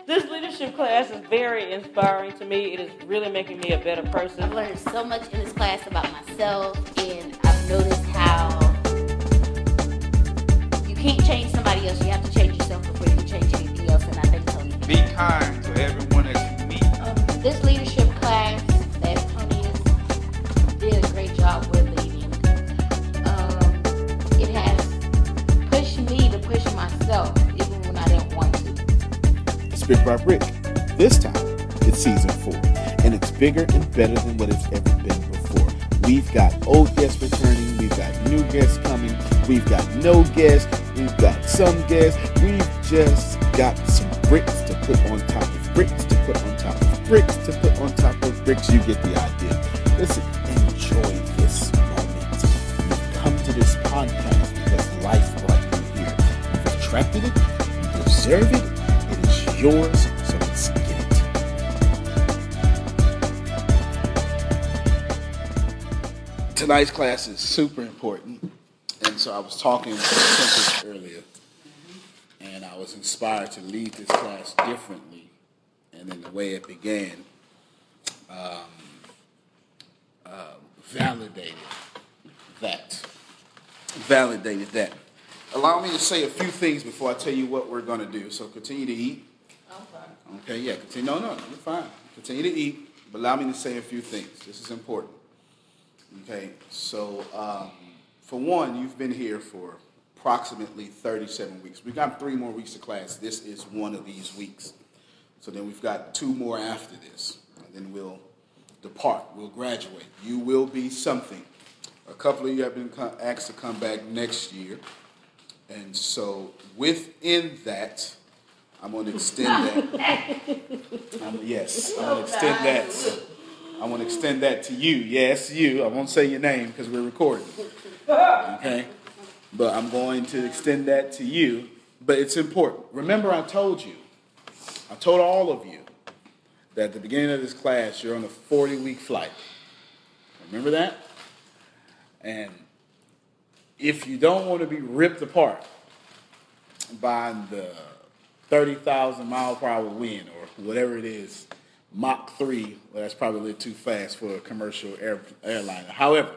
This leadership class is very inspiring to me. It is really making me a better person. I've learned so much in this class about myself, and I've noticed how you can't change somebody else. You have to change yourself before you can change anything else. And I think Tony can. Be kind to everyone that you meet. This leadership class that Tony did a great job with leading. It has pushed me to push myself, even when I didn't want to. It's Brick by Brick. This time, it's season 4, and it's bigger and better than what it's ever been before. We've got old guests returning, we've got new guests coming, we've got no guests, we've got some guests, we've just got some bricks to put on top of bricks to put on top of bricks to put on top of bricks. You get the idea. Listen, enjoy this moment. You've come to this podcast because life brought you here. You've attracted it, you deserve it, it is yours, so let's get it. Tonight's class is super important, and so I was talking with Tempest earlier, and I was inspired to lead this class differently, and in the way it began, validated that. Allow me to say a few things before I tell you what we're going to do. So continue to eat. I'm fine. Okay, yeah, continue. No, you're fine. Continue to eat, but allow me to say a few things. This is important. Okay, so for one, you've been here for approximately 37 weeks. We've got 3 more weeks of class. This is one of these weeks. So then we've got 2 more after this. And then we'll depart. We'll graduate. You will be something. A couple of you have been asked to come back next year. And so within that, I'm going to extend that. I'm going to extend that to you. Yes, you. I won't say your name because we're recording. Okay? But I'm going to extend that to you. But it's important. Remember, I told all of you that at the beginning of this class, you're on a 40-week flight. Remember that? And if you don't want to be ripped apart by the 30,000 mile per hour wind or whatever it is, Mach 3, well, that's probably a little too fast for a commercial airliner. However,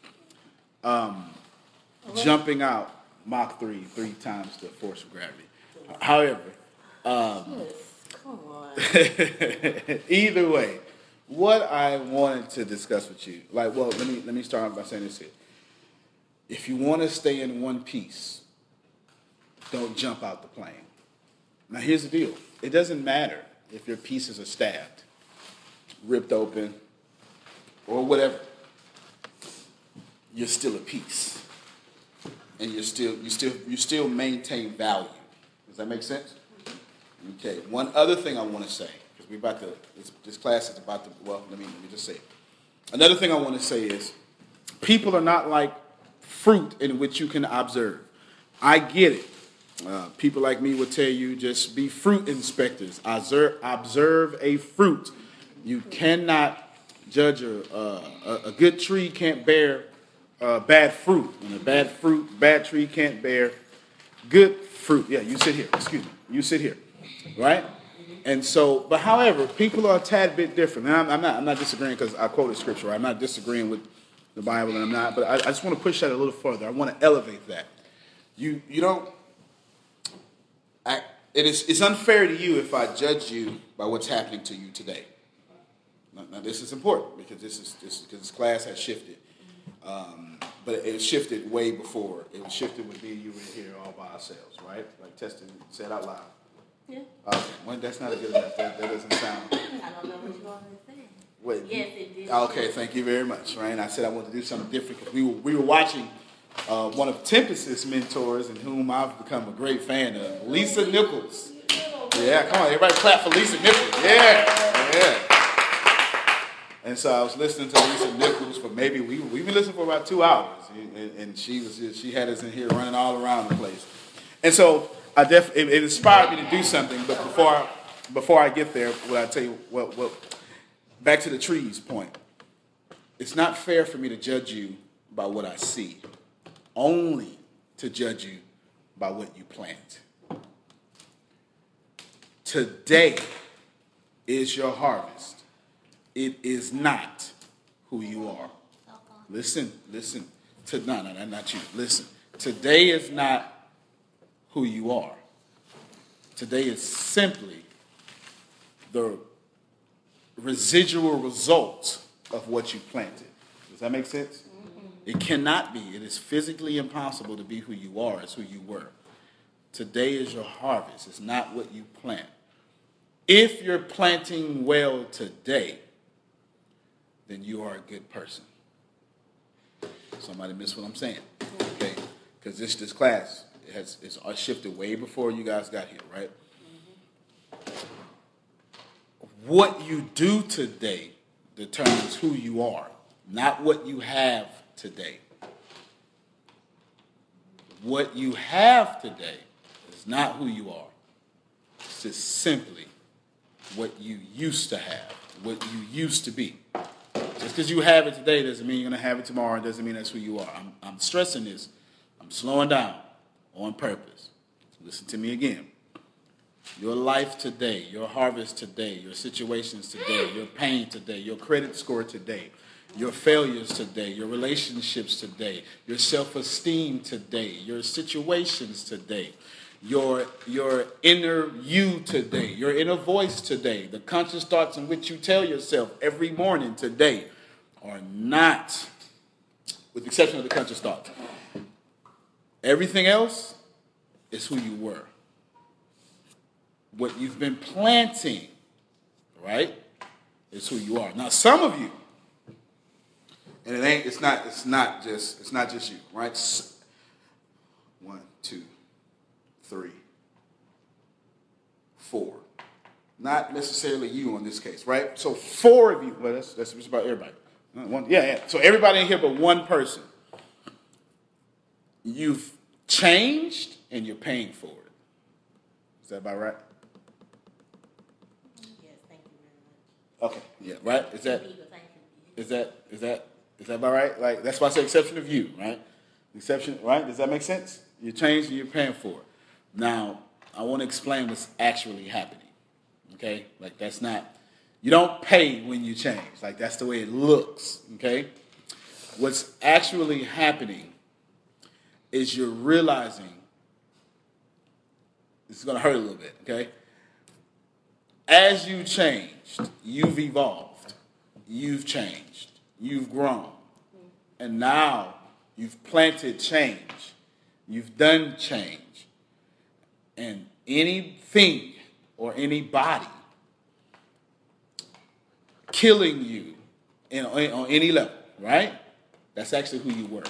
jumping out Mach 3 times the force of gravity. However, Come on. either way, what I wanted to discuss with you, let me start off by saying this here. If you want to stay in one piece, don't jump out the plane. Now, here's the deal. It doesn't matter if your pieces are stabbed, ripped open, or whatever. You're still a piece, and you still maintain value. Does that make sense? Okay. One other thing I want to say, because this class is about to. Well, let me just say it. Another thing I want to say is, people are not like fruit in which you can observe. I get it. People like me would tell you just be fruit inspectors. Observe a fruit. You cannot judge a good tree can't bear bad fruit, and a bad tree can't bear good fruit. Yeah, you sit here. Excuse me. You sit here, right? And so, but however, people are a tad bit different. And I'm not disagreeing because I quoted scripture. Right? I'm not disagreeing with the Bible, and I'm not. But I just want to push that a little further. I want to elevate that. You don't. It's unfair to you if I judge you by what's happening to you today. Now this is important because this class has shifted, but it shifted way before. It was shifted with me and you were here all by ourselves, right? Like testing, say it out loud. Yeah. Okay, well, that's not good enough. That doesn't sound. I don't know what you want to say. Wait, Yes, it did. Okay, thank you very much, right? And I said I wanted to do something different because we were watching one of Tempest's mentors, and whom I've become a great fan of, Lisa Nichols. Yeah, come on, everybody clap for Lisa Nichols. Yeah. And so I was listening to Lisa Nichols for maybe we've been listening for about 2 hours, and she had us in here running all around the place. And so it inspired me to do something. But before I get there, what I tell you, well, back to the trees point. It's not fair for me to judge you by what I see, only to judge you by what you plant. Today is your harvest. It is not who you are. Listen. No, not you. Listen. Today is not who you are. Today is simply the residual result of what you planted. Does that make sense? It cannot be. It is physically impossible to be who you are as who you were. Today is your harvest. It's not what you plant. If you're planting well today, then you are a good person. Somebody missed what I'm saying, okay? Because this class is shifted way before you guys got here, right? What you do today determines who you are, not what you have today. What you have today is not who you are. It's just simply what you used to have, what you used to be. Just because you have it today doesn't mean you're going to have it tomorrow. It doesn't mean that's who you are. I'm stressing this. I'm slowing down on purpose. Listen to me again. Your life today, your harvest today, your situations today, your pain today, your credit score today, your failures today, your relationships today, your self-esteem today, your situations today, your inner you today, your inner voice today, the conscious thoughts in which you tell yourself every morning today are not, with the exception of the conscious thoughts. Everything else is who you were. What you've been planting, right, is who you are. Now, some of you, and it's not just you, right? 1, 2, 3, 4. Not necessarily you in this case, right? So 4 of you. Well, that's just about everybody. Yeah. So everybody in here but one person. You've changed and you're paying for it. Is that about right? Yes, thank you very much. Okay. Yeah. Right. Is that about right? Like that's why I say exception of you, right? Exception, right? Does that make sense? You changed and you're paying for it. Now, I want to explain what's actually happening. Okay? Like that's not, you don't pay when you change. Like that's the way it looks. Okay? What's actually happening is you're realizing, this is going to hurt a little bit, okay? As you changed, you've evolved, you've changed, you've grown, and now you've planted change, you've done change, and anything or anybody killing you on any level, right? That's actually who you were.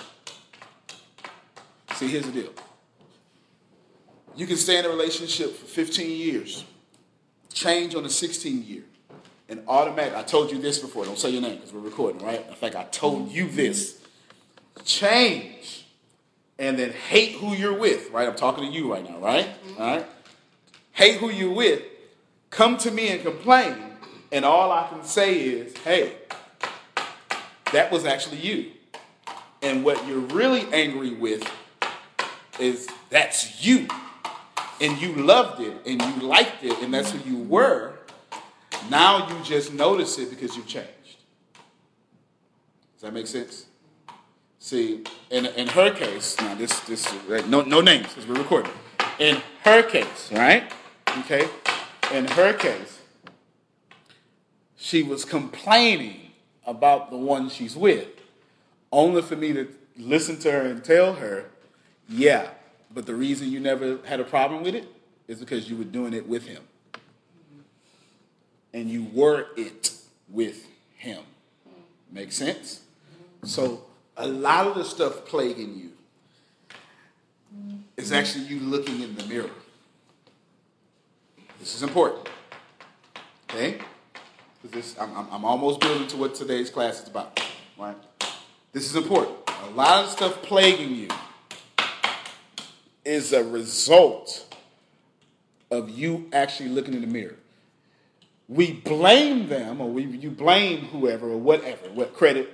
See, here's the deal. You can stay in a relationship for 15 years, change on the 16th year, and automatically, I told you this before, don't say your name because we're recording, right? In fact, I told you this. Change, and then hate who you're with, right? I'm talking to you right now, right? All right? Hate who you're with, come to me and complain, and all I can say is, hey, that was actually you. And what you're really angry with is that's you. And you loved it, and you liked it, and that's who you were. Now you just notice it because you've changed. Does that make sense? See, in her case, now this no names because we're recording. In her case, right? Okay? In her case, she was complaining about the one she's with, only for me to listen to her and tell her, yeah, but the reason you never had a problem with it is because you were doing it with him. And you were it with him. Make sense? So a lot of the stuff plaguing you is actually you looking in the mirror. This is important. Okay? Because I'm almost building to what today's class is about. Right? This is important. A lot of stuff plaguing you is a result of you actually looking in the mirror. We blame them, or you blame whoever or whatever, what credit.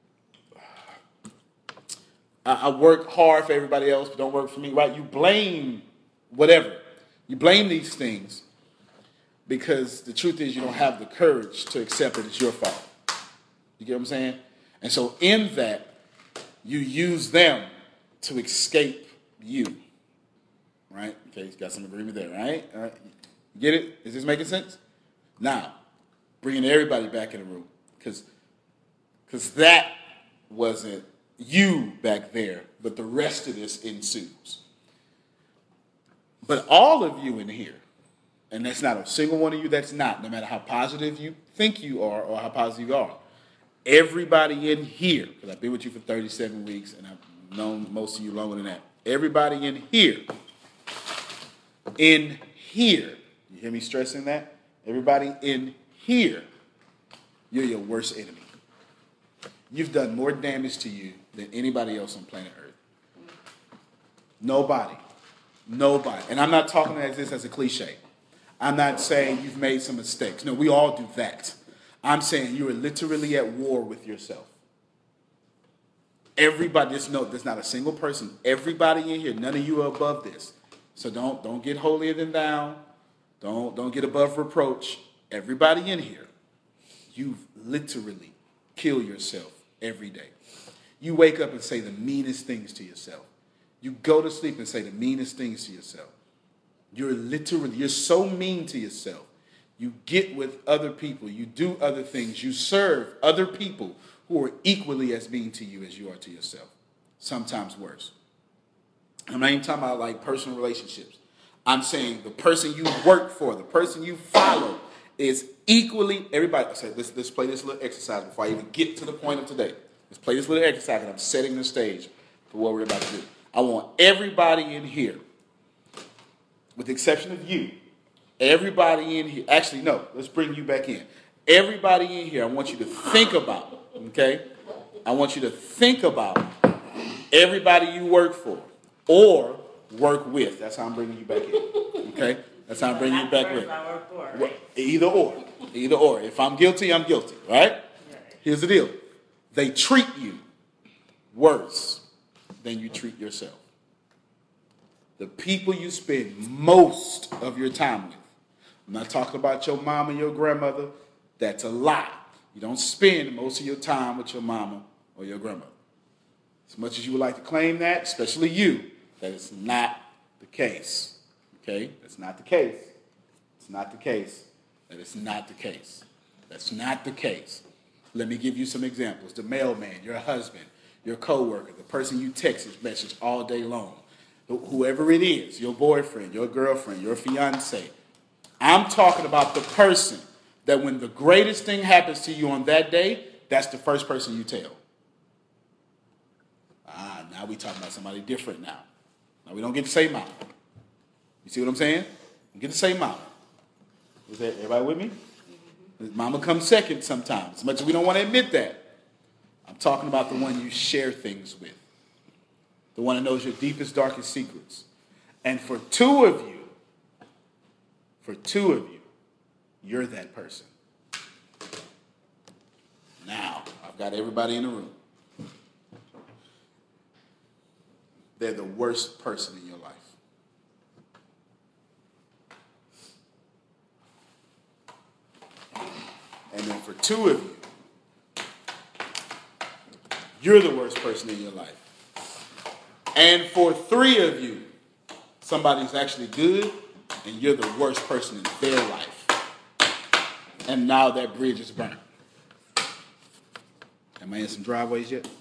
I work hard for everybody else, but don't work for me, right? You blame whatever. You blame these things. because the truth is you don't have the courage to accept that it's your fault. You get what I'm saying? And so in that, you use them to escape you. Right? Okay, you got some agreement there, right? All right. You get it? Is this making sense? Now, bringing everybody back in the room. Because that wasn't you back there, but the rest of this ensues. But all of you in here, and that's not a single one of you that's not, no matter how positive you think you are or how positive you are, everybody in here, because I've been with you for 37 weeks and I've known most of you longer than that, everybody in here, you hear me stressing that? Everybody in here, you're your worst enemy. You've done more damage to you than anybody else on planet Earth. Nobody. And I'm not talking as this as a cliche. I'm not saying you've made some mistakes. No, we all do that. I'm saying you are literally at war with yourself. Everybody, there's not a single person. Everybody in here, none of you are above this. So don't get holier than thou. Don't get above reproach. Everybody in here, you literally kill yourself every day. You wake up and say the meanest things to yourself. You go to sleep and say the meanest things to yourself. You're so mean to yourself. You get with other people. You do other things. You serve other people who are equally as mean to you as you are to yourself. Sometimes worse. I'm not even talking about like personal relationships. I'm saying the person you work for, the person you follow is equally, everybody, I said, let's play this little exercise before I even get to the point of today. Let's play this little exercise and I'm setting the stage for what we're about to do. I want everybody in here, with the exception of you, everybody in here, actually, no, let's bring you back in. Everybody in here, I want you to think about, okay? I want you to think about everybody you work for or work with. That's how I'm bringing you back in, okay? That's how I'm bringing you back in. Either or. Either or. If I'm guilty, I'm guilty, right? Here's the deal. They treat you worse than you treat yourself. The people you spend most of your time with. I'm not talking about your mom and your grandmother. That's a lie. You don't spend most of your time with your mama or your grandmother. As much as you would like to claim that, especially you, that is not the case. Okay? That's not the case. It's not the case. That is not the case. That's not the case. Let me give you some examples. The mailman, your husband, your coworker, the person you text message all day long, whoever it is, your boyfriend, your girlfriend, your fiance. I'm talking about the person that when the greatest thing happens to you on that day, that's the first person you tell. Now we talking about somebody different now. Now we don't get to say mama. You see what I'm saying? We get to say mama. Is that everybody with me? Mm-hmm. Mama comes second sometimes, as much as we don't want to admit that. I'm talking about the one you share things with. The one that knows your deepest, darkest secrets. And for two of you, you're that person. Now, I've got everybody in the room. They're the worst person in your life. And then for two of you, you're the worst person in your life. And for three of you, somebody's actually good, and you're the worst person in their life. And now that bridge is burnt. Am I in some driveways yet?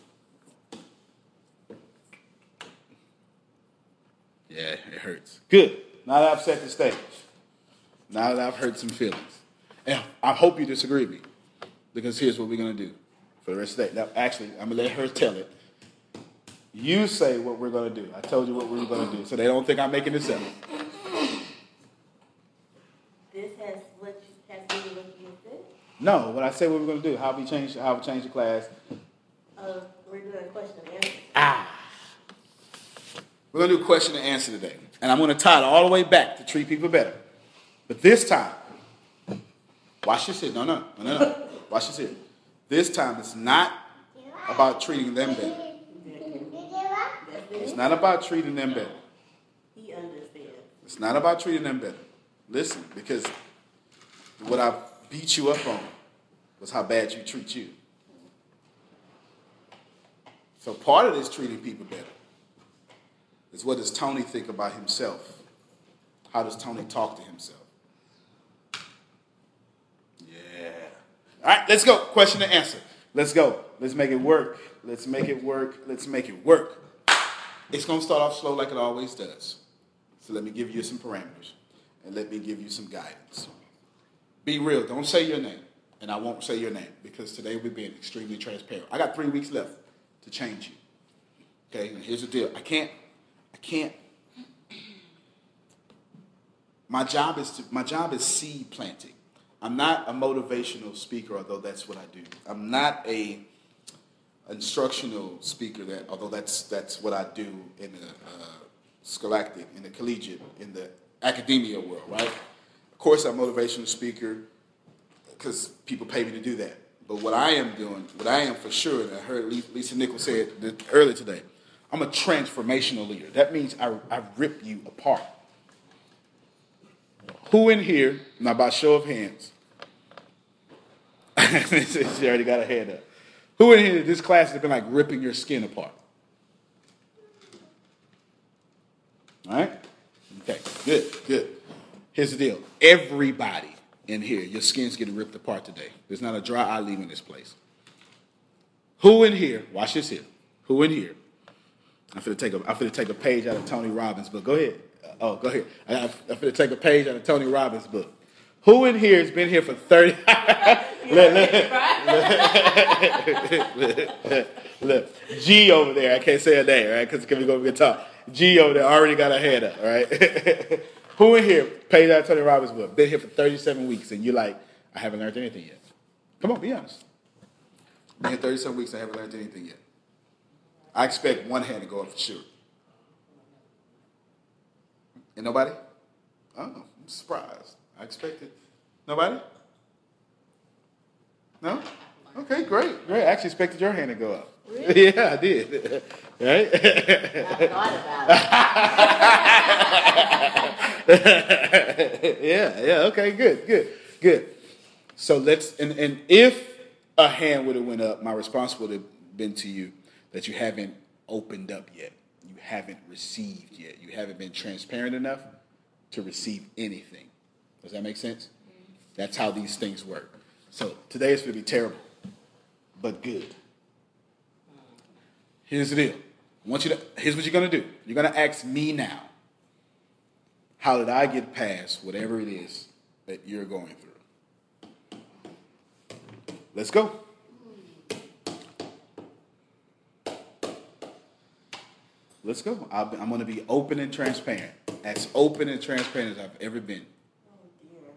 Yeah, it hurts. Good. Now that I've set the stage. Now that I've hurt some feelings. And I hope you disagree with me. Because here's what we're going to do for the rest of the day. Now, actually, I'm going to let her tell it. You say what we're going to do. I told you what we were going to do. So they don't think I'm making this up. This has what has to do with what you said? No, when I say what we're going to do, how we change the class. We're doing a question and answer. We're going to do a question and answer today. And I'm going to tie it all the way back to treat people better. But this time, watch this here. No. Watch this here. This time, it's not about treating them better. It's not about treating them better. He understands. It's not about treating them better. Listen, because What I beat you up on was how bad you treat you. So part of this treating people better is, what does Tony think about himself? How does Tony talk to himself? Yeah. All right, let's go. Question and answer. Let's go. Let's make it work. Let's make it work. Let's make it work. It's going to start off slow like it always does. So let me give you some parameters, and let me give you some guidance. Be real. Don't say your name. And I won't say your name, because today we're being extremely transparent. I got 3 weeks left to change you. Okay, and here's the deal. I can't. My job is seed planting. I'm not a motivational speaker, although that's what I do. I'm not a instructional speaker, although that's what I do in the scholastic, in the collegiate, in the academia world, right? Of course, I'm a motivational speaker because people pay me to do that. But what I am for sure, and I heard Lisa Nichols say it earlier today, I'm a transformational leader. That means I rip you apart. Who in here, now by show of hands, she already got her hand up. Who in here, this class has been like ripping your skin apart? All right? Okay, good. Here's the deal. Everybody in here, your skin's getting ripped apart today. There's not a dry eye leaving this place. Who in here, watch this here. Who in here? I'm finna take a page out of Tony Robbins' book. Go ahead. Go ahead. I'm finna take a page out of Tony Robbins' book. Who in here has been here for 30? Look, G over there. I can't say her name, right? Because we're going to talk. G over there already got her head up, all right? Who in here, page out of Tony Robbins' book, been here for 37 weeks, and you're like, I haven't learned anything yet? Come on, be honest. Been here 37 weeks, I haven't learned anything yet. I expect one hand to go up for sure. And nobody? Oh, I'm surprised. I expected. Nobody? No? Okay, great. I actually expected your hand to go up. Really? Yeah, I did. Right? I thought about it. Yeah, okay, good. So let's, and if a hand would have went up, my response would have been to you that you haven't opened up yet. You haven't received yet. You haven't been transparent enough to receive anything. Does that make sense? That's how these things work. So today is going to be terrible, but good. Here's the deal. Here's what you're going to do. You're going to ask me now, how did I get past whatever it is that you're going through? Let's go. Let's go. I'm going to be open and transparent. As open and transparent as I've ever been. Oh, dear.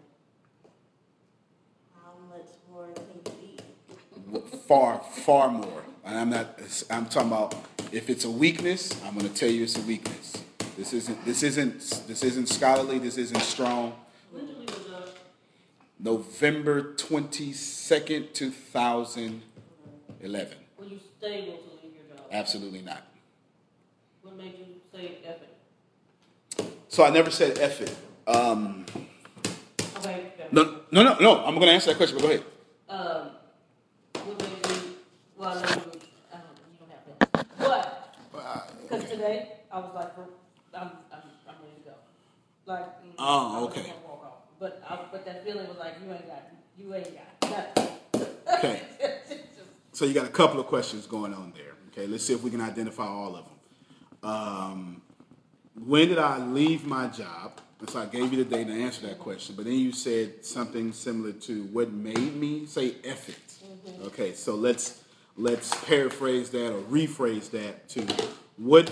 How much more can it be? Far more. And I'm talking about, if it's a weakness, I'm going to tell you it's a weakness. This isn't scholarly. This isn't strong. When did we was up? November 22nd, 2011. Were you stable to leave your job? Absolutely not. What made you say F it? So I never said F it. Okay. No. I'm going to answer that question, but go ahead. What made you? Well, I know you don't have that. But because today I was like, I'm ready to go. Like. Oh, okay. I was gonna walk off. But that feeling was like, you ain't got nothing. Okay. So you got a couple of questions going on there. Okay, let's see if we can identify all of them. When did I leave my job? And so I gave you the date to answer that question. But then you said something similar to what made me say F it. Mm-hmm. Okay, so let's paraphrase that or rephrase that to what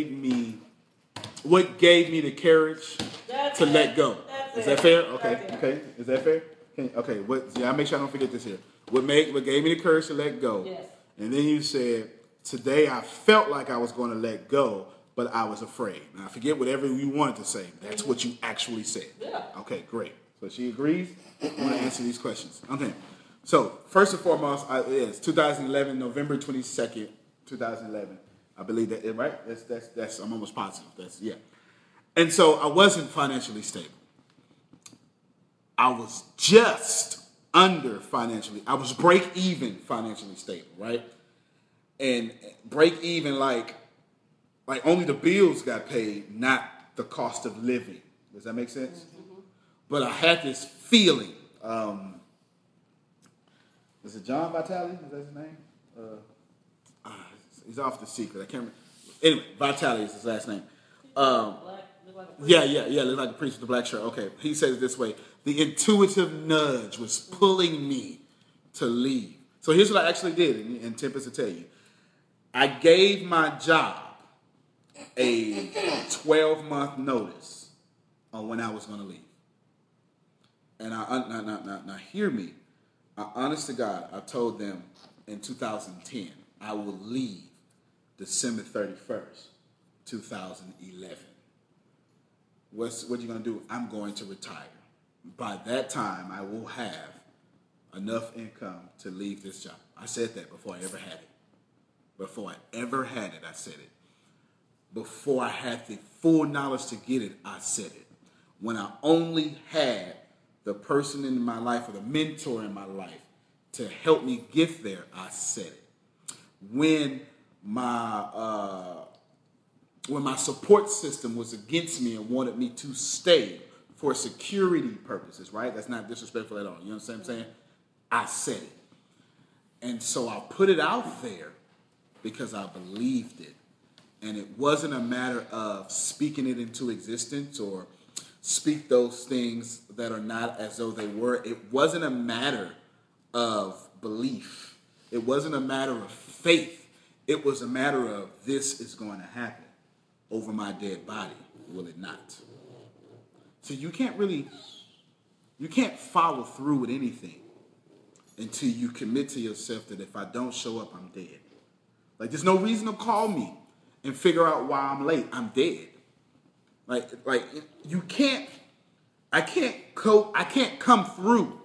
gave me the courage to let go. Is that fair? Okay. Is that fair? Okay. I'll make sure I don't forget this here. What gave me the courage to let go? Yes. And then you said, today I felt like I was going to let go, but I was afraid. Now, forget whatever you wanted to say. That's what you actually said. Yeah. Okay, great. So she agrees. I want to answer these questions. Okay. So, first and foremost, it's 2011, November 22nd, 2011. I believe that, right? That's I'm almost positive. Yeah. And so I wasn't financially stable. I was just under financially. I was break even financially stable, right? And break even like only the bills got paid, not the cost of living. Does that make sense? Mm-hmm. But I had this feeling. Is it John Vitale? Is that his name? He's off The Secret. I can't remember. Anyway, Vitale is his last name. Yeah. Looks like a priest with a black shirt. Okay. He says it this way. The intuitive nudge was pulling me to leave. So here's what I actually did, and Tempest will tell you. I gave my job a 12-month notice on when I was going to leave. And now hear me. Honest to God, I told them in 2010, I will leave December 31st, 2011. What you going to do? I'm going to retire. By that time, I will have enough income to leave this job. I said that before I ever had it. Before I ever had it, I said it. Before I had the full knowledge to get it, I said it. When I only had the person in my life or the mentor in my life to help me get there, I said it. When my support system was against me and wanted me to stay for security purposes, right? That's not disrespectful at all. You understand what I'm saying? I said it. And so I put it out there because I believed it. And it wasn't a matter of speaking it into existence or speak those things that are not as though they were. It wasn't a matter of belief. It wasn't a matter of faith. It was a matter of this is going to happen over my dead body, will it not? So you can't follow through with anything until you commit to yourself that if I don't show up, I'm dead. Like there's no reason to call me and figure out why I'm late. I'm dead. Like you can't. I can't come through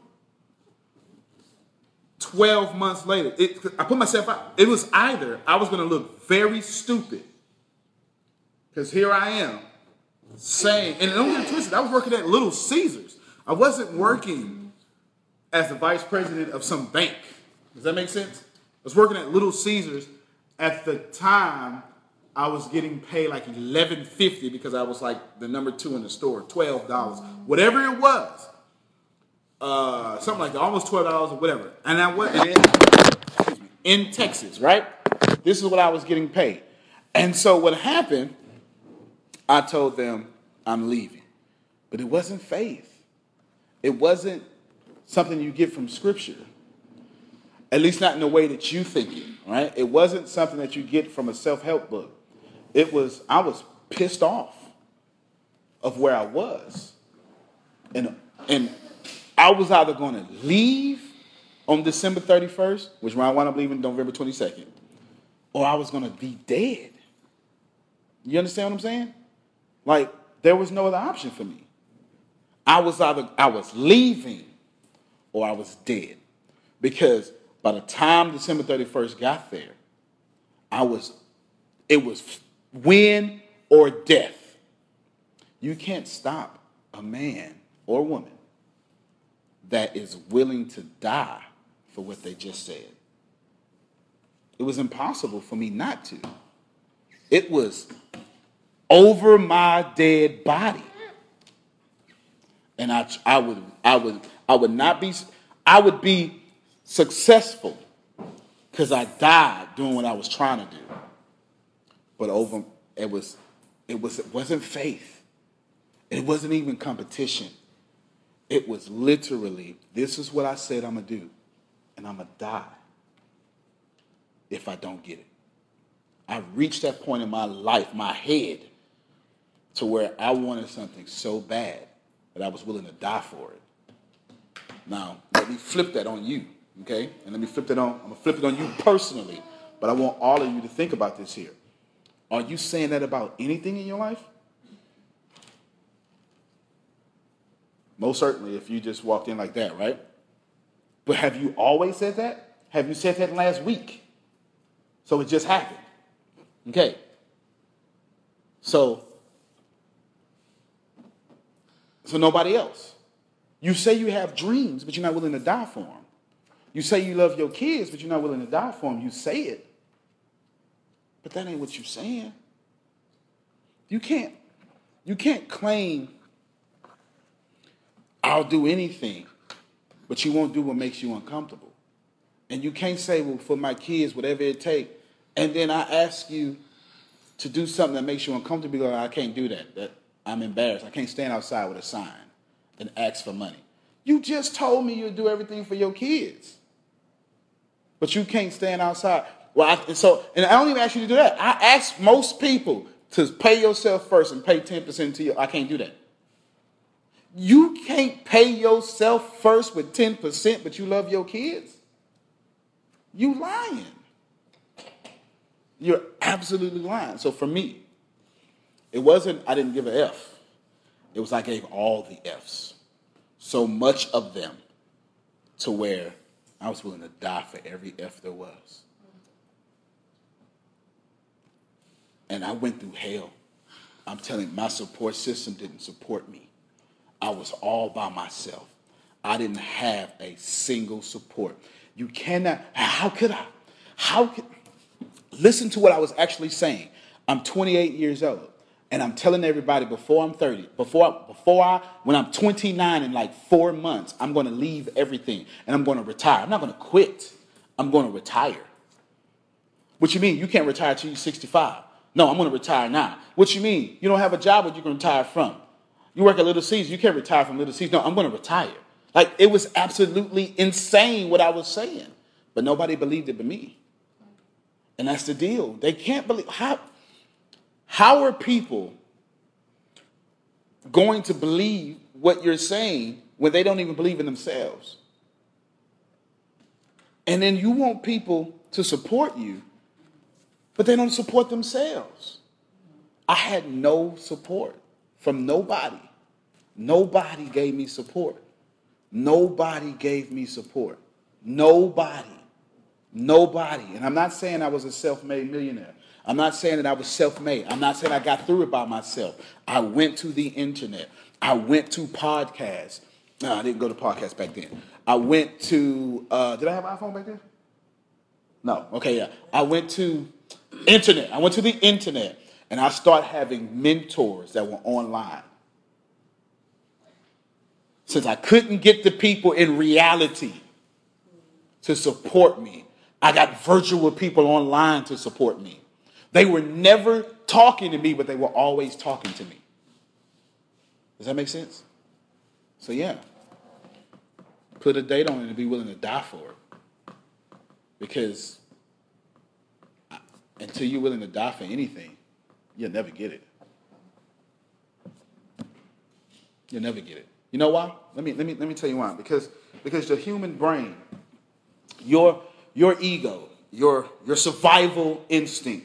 12 months later. I put myself out. It was either I was going to look very stupid because here I am saying, and don't get it twisted, I was working at Little Caesars. I wasn't working as the vice president of some bank. Does that make sense? I was working at Little Caesars. At the time, I was getting paid like $11.50 because I was like the number 2 in the store, $12, whatever it was, something like that, almost $12 or whatever. And I was in Texas, right? This is what I was getting paid. And so what happened? I told them I'm leaving, but it wasn't faith. It wasn't something you get from Scripture. At least not in the way that you think it, right? It wasn't something that you get from a self-help book. I was pissed off of where I was. And I was either going to leave on December 31st, which I wound up leaving November 22nd, or I was going to be dead. You understand what I'm saying? Like, there was no other option for me. I was leaving or I was dead. Because by the time December 31st got there, it was win or death. You can't stop a man or woman that is willing to die for what they just said. It was impossible for me not to. It was over my dead body. And I would be successful because I died doing what I was trying to do. But it wasn't faith. It wasn't even competition. It was literally, this is what I said I'm going to do, and I'm going to die if I don't get it. I reached that point in my life, my head, to where I wanted something so bad that I was willing to die for it. Now, let me flip that on you, okay? And I'm going to flip it on you personally, but I want all of you to think about this here. Are you saying that about anything in your life? Most certainly if you just walked in like that, right? But have you always said that? Have you said that last week? So it just happened. Okay. So nobody else. You say you have dreams, but you're not willing to die for them. You say you love your kids, but you're not willing to die for them. You say it, but that ain't what you're saying. You can't claim I'll do anything, but you won't do what makes you uncomfortable. And you can't say, well, for my kids, whatever it takes, and then I ask you to do something that makes you uncomfortable, because I can't do that. That I'm embarrassed. I can't stand outside with a sign and ask for money. You just told me you'd do everything for your kids, but you can't stand outside. And I don't even ask you to do that. I ask most people to pay yourself first and pay 10% to you. I can't do that. You can't pay yourself first with 10%, but you love your kids? You lying. You're absolutely lying. So for me, it wasn't I didn't give an F. It was I gave all the Fs. So much of them to where I was willing to die for every F there was. And I went through hell. I'm telling you, my support system didn't support me. I was all by myself. I didn't have a single support. You cannot, how could I? Listen to what I was actually saying. I'm 28 years old, and I'm telling everybody before I'm 30, when I'm 29 in like 4 months, I'm going to leave everything, and I'm going to retire. I'm not going to quit. I'm going to retire. What you mean? You can't retire till you're 65. No, I'm going to retire now. What you mean? You don't have a job where you can retire from. You work at Little Caesars. You can't retire from Little Caesars. No, I'm going to retire. Like, it was absolutely insane what I was saying. But nobody believed it but me. And that's the deal. They can't believe. How are people going to believe what you're saying when they don't even believe in themselves? And then you want people to support you, but they don't support themselves. I had no support from nobody. Nobody gave me support. Nobody gave me support. Nobody. And I'm not saying I was a self-made millionaire. I'm not saying that I was self-made. I'm not saying I got through it by myself. I went to the internet. I went to podcasts. No, I didn't go to podcasts back then. I went to, did I have an iPhone back then? No. Okay, yeah. I went to internet. I went to the internet, and I started having mentors that were online. Since I couldn't get the people in reality to support me, I got virtual people online to support me. They were never talking to me, but they were always talking to me. Does that make sense? So yeah, put a date on it and be willing to die for it. Because until you're willing to die for anything, you'll never get it. You'll never get it. You know why? Let me tell you why. Because the human brain, your ego, your survival instinct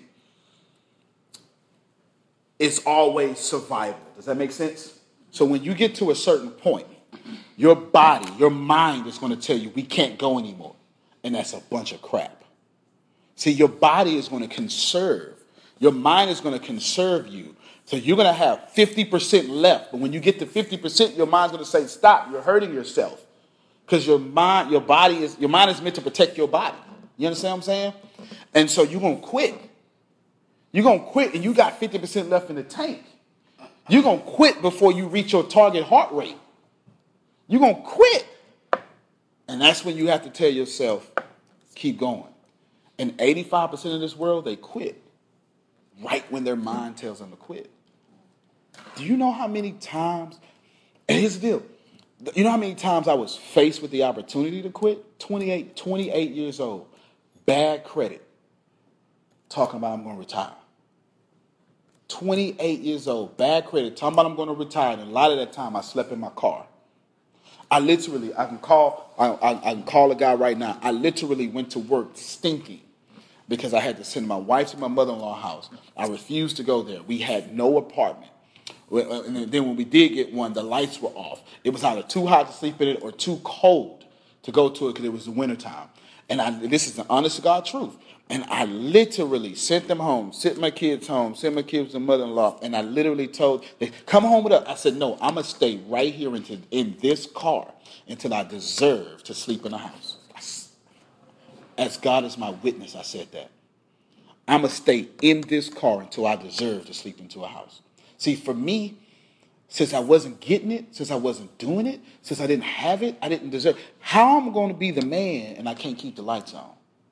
is always survival. Does that make sense? So when you get to a certain point, your body, your mind is going to tell you we can't go anymore. And that's a bunch of crap. See, your body is going to conserve. Your mind is going to conserve you. So you're going to have 50% left. But when you get to 50%, your mind's going to say, stop, you're hurting yourself. Because your mind is meant to protect your body. You understand what I'm saying? And so you're going to quit. You're going to quit and you got 50% left in the tank. You're going to quit before you reach your target heart rate. You're going to quit. And that's when you have to tell yourself, keep going. And 85% of this world, they quit right when their mind tells them to quit. Do you know how many times, and here's the deal, you know how many times I was faced with the opportunity to quit? 28 years old, bad credit, talking about I'm going to retire. 28 years old, bad credit, talking about I'm going to retire, and a lot of that time I slept in my car. I can call a guy right now. I literally went to work stinking because I had to send my wife to my mother-in-law's house. I refused to go there. We had no apartment. And then when we did get one, the lights were off. It was either too hot to sleep in it or too cold to go to it because it was the wintertime. And this is the honest to God truth. And I literally sent them home, sent my kids home, sent my kids to mother-in-law, and I literally told them, come home with us. I said, no, I'm going to stay right here in this car until I deserve to sleep in the house. As God is my witness, I said that. I'm going to stay in this car until I deserve to sleep into a house. See, for me, since I wasn't getting it, since I wasn't doing it, since I didn't have it, I didn't deserve it. How am I going to be the man and I can't keep the lights on?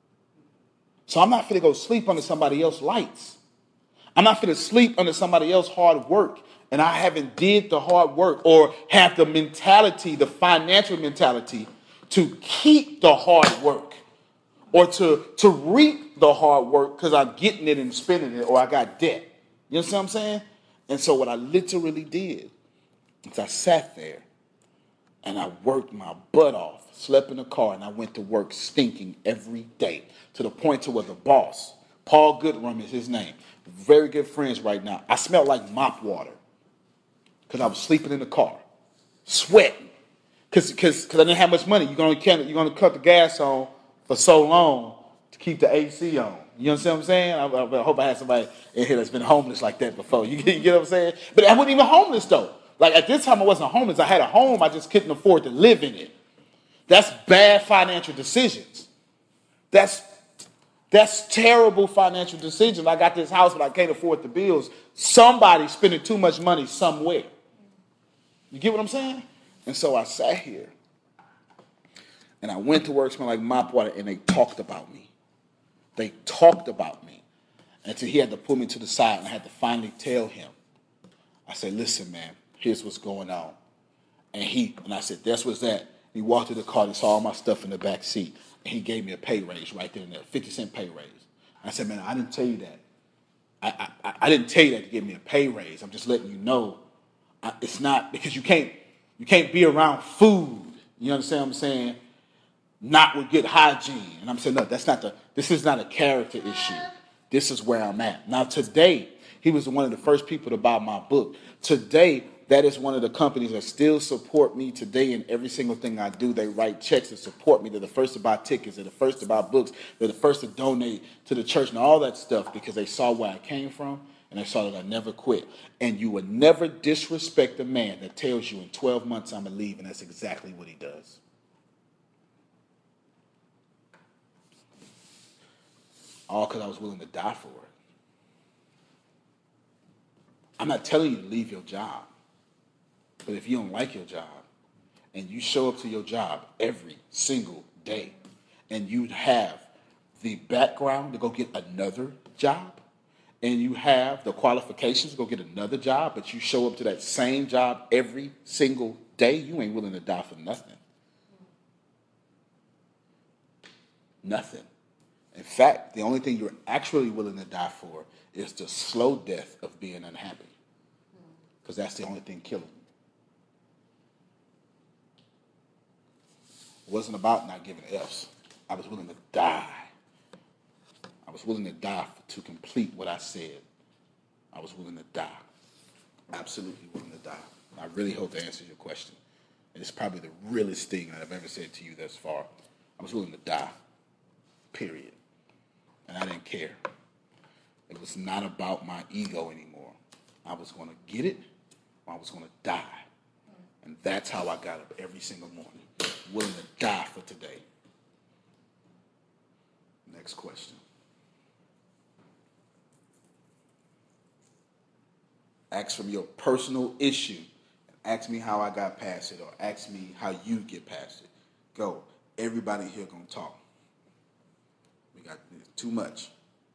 So I'm not finna go sleep under somebody else's lights. I'm not finna sleep under somebody else's hard work and I haven't did the hard work or have the mentality, the financial mentality to keep the hard work or to reap the hard work because I'm getting it and spending it or I got debt. You know what I'm saying? And so what I literally did is I sat there and I worked my butt off, slept in the car, and I went to work stinking every day to the point to where the boss, Paul Goodrum is his name, very good friends right now. I smelled like mop water because I was sleeping in the car, sweating because I didn't have much money. You're gonna cut the gas on for so long to keep the AC on. You understand what I'm saying? I hope I had somebody in here that's been homeless like that before. You get what I'm saying? But I wasn't even homeless though. Like at this time I wasn't homeless. I had a home. I just couldn't afford to live in it. That's bad financial decisions. That's terrible financial decisions. I got this house, but I can't afford the bills. Somebody's spending too much money somewhere. You get what I'm saying? And so I sat here, and I went to work smelling like mop water, and they talked about me. They talked about me. Until he had to pull me to the side, and I had to finally tell him. I said, listen, man, here's what's going on. And I said, that's what's that. He walked to the car, he saw all my stuff in the back seat, and he gave me a pay raise right there and there, 50-cent pay raise. I said, man, I didn't tell you that. I didn't tell you that to give me a pay raise. I'm just letting you know. It's not because you can't be around food. You understand what I'm saying? Not with good hygiene. And I'm saying, no, this is not a character issue. This is where I'm at. Now today, he was one of the first people to buy my book. Today, that is one of the companies that still support me today in every single thing I do. They write checks to support me. They're the first to buy tickets. They're the first to buy books. They're the first to donate to the church and all that stuff because they saw where I came from and they saw that I never quit. And you would never disrespect a man that tells you in 12 months I'm going to leave, and that's exactly what he does. All because I was willing to die for it. I'm not telling you to leave your job. But if you don't like your job and you show up to your job every single day and you have the background to go get another job and you have the qualifications to go get another job, but you show up to that same job every single day, you ain't willing to die for nothing. Nothing. In fact, the only thing you're actually willing to die for is the slow death of being unhappy. Because that's the only thing killing you. It wasn't about not giving F's. I was willing to die. I was willing to die to complete what I said. I was willing to die. Absolutely willing to die. I really hope that answers your question. And it's probably the realest thing that I've ever said to you thus far. I was willing to die. Period. And I didn't care. It was not about my ego anymore. I was going to get it or I was going to die. And that's how I got up every single morning. Willing to die for today. Next question. Ask from your personal issue. Ask me how I got past it or ask me how you get past it. Go. Everybody here going to talk. We got too much.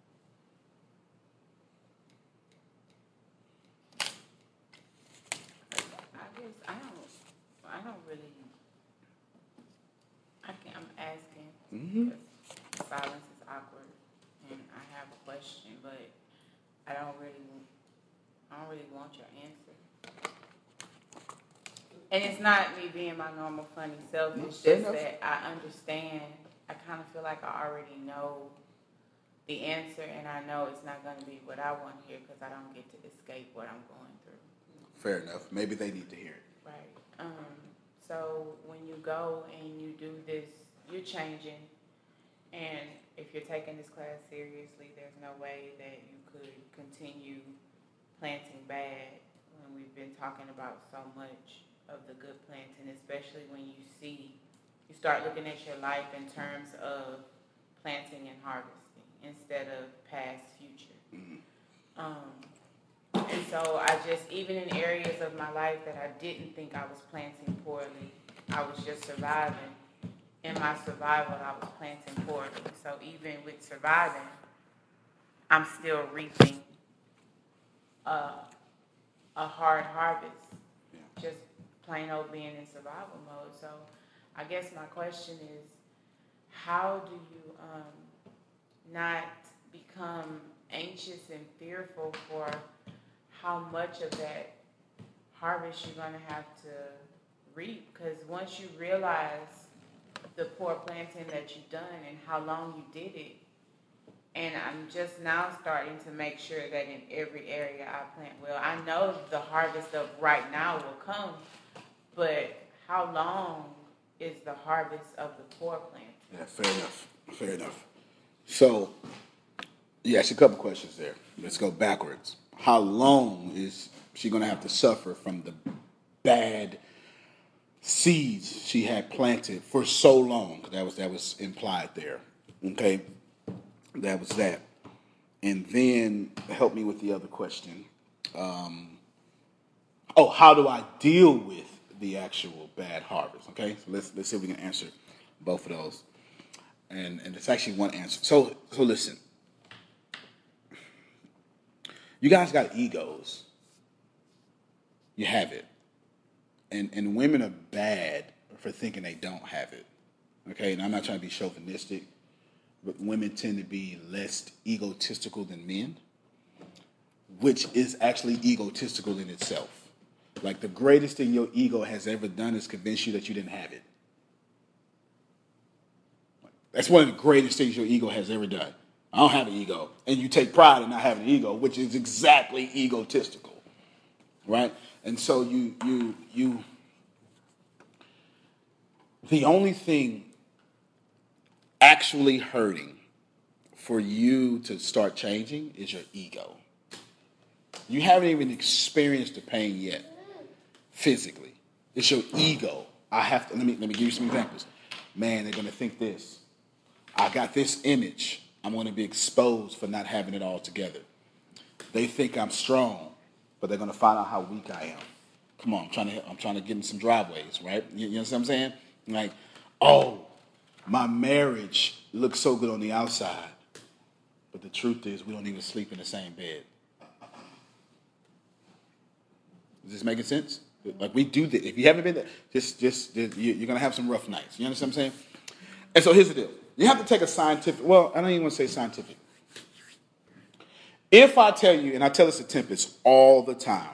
I'm asking. Silence is awkward, and I have a question, but I don't really want your answer. And it's not me being my normal funny self. It's just that I understand. I kind of feel like I already know the answer, and I know it's not going to be what I want to hear because I don't get to escape what I'm going through. Fair enough. Maybe they need to hear it. Right. So when you go and you do this, you're changing. And if you're taking this class seriously, there's no way that you could continue planting bad when we've been talking about so much of the good planting, especially when you start looking at your life in terms of planting and harvesting instead of past future. And so I just, even in areas of my life that I didn't think I was planting poorly, I was just surviving. In my survival, I was planting poorly. So even with surviving, I'm still reaping a hard harvest, just plain old being in survival mode. So I guess my question is, how do you not become anxious and fearful for how much of that harvest you're going to have to reap? Because once you realize the poor planting that you've done and how long you did it, and I'm just now starting to make sure that in every area I plant well. I know the harvest of right now will come, but how long is the harvest of the poor planting? Yeah, fair enough. So, you asked a couple questions there. Let's go backwards. How long is she going to have to suffer from the bad seeds she had planted for so long? That was implied there. Okay, that was that. And then help me with the other question. How do I deal with the actual bad harvest? Okay, so let's see if we can answer both of those. And it's actually one answer. So listen. You guys got egos. You have it. And women are bad for thinking they don't have it. Okay, and I'm not trying to be chauvinistic, but women tend to be less egotistical than men, which is actually egotistical in itself. Like the greatest thing your ego has ever done is convince you that you didn't have it. That's one of the greatest things your ego has ever done. I don't have an ego. And you take pride in not having an ego, which is exactly egotistical. Right? And so you the only thing actually hurting for you to start changing is your ego. You haven't even experienced the pain yet, physically. It's your ego. Let me give you some examples. Man, they're gonna think this. I got this image. I'm going to be exposed for not having it all together. They think I'm strong, but they're going to find out how weak I am. Come on, I'm trying to get in some driveways, right? You know what I'm saying? Like, my marriage looks so good on the outside, but the truth is we don't even sleep in the same bed. Is this making sense? Like we do this. If you haven't been there, you're going to have some rough nights. You understand what I'm saying? And so here's the deal. You have to take a scientific, I don't even want to say scientific. If I tell you, and I tell this to Tempest all the time,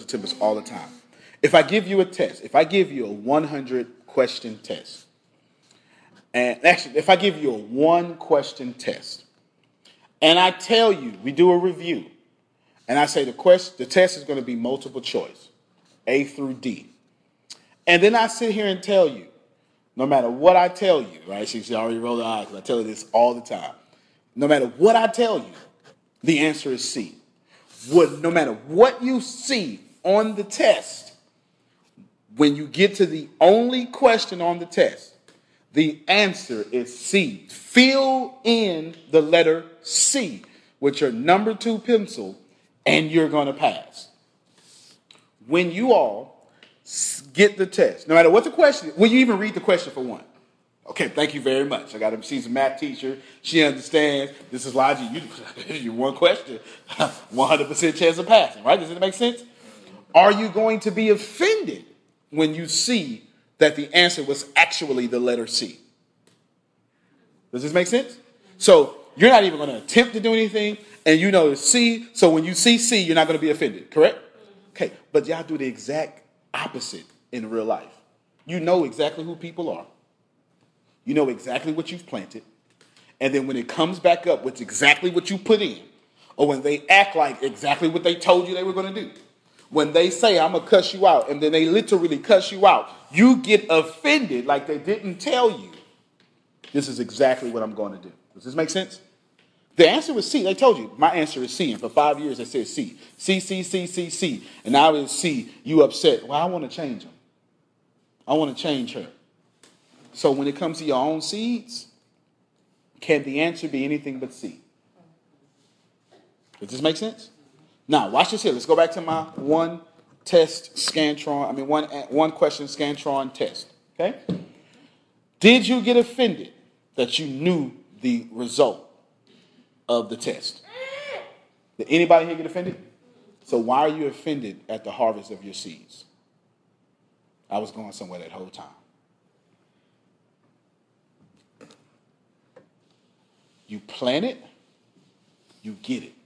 if I give you a test, if I give you a 100-question test, and actually, if I give you a 1-question test, and I tell you, we do a review, and I say the test is going to be multiple choice, A through D, and then I sit here and tell you, no matter what I tell you, right? She already rolled her eyes because I tell her this all the time. No matter what I tell you, the answer is C. No matter what you see on the test, when you get to the only question on the test, the answer is C. Fill in the letter C with your number 2 pencil, and you're going to pass. When you all get the test, no matter what the question, will you even read the question for one? Okay, thank you very much. She's a math teacher. She understands. This is logic. You one question, 100% chance of passing, right? Does it make sense? Are you going to be offended when you see that the answer was actually the letter C? Does this make sense? So you're not even going to attempt to do anything, and you know it's C, so when you see C, you're not going to be offended, correct? Okay, but y'all do the exact opposite in real life. You know exactly who people are. You know exactly what you've planted. And then when it comes back up with exactly what you put in, or when they act like exactly what they told you they were going to do, when they say, I'm going to cuss you out, and then they literally cuss you out, you get offended like they didn't tell you this is exactly what I'm going to do. Does this make sense? The answer was C. They told you. My answer is C. And for 5 years, they said C. C, C, C, C, C. And now it's C. You upset. Well, I want to change them. I want to change her. So when it comes to your own seeds, can the answer be anything but C? Does this make sense? Now, watch this here. Let's go back to my one question Scantron test. Okay? Did you get offended that you knew the result of the test? Did anybody here get offended? So why are you offended at the harvest of your seeds? I was going somewhere that whole time. You plant it, you get it.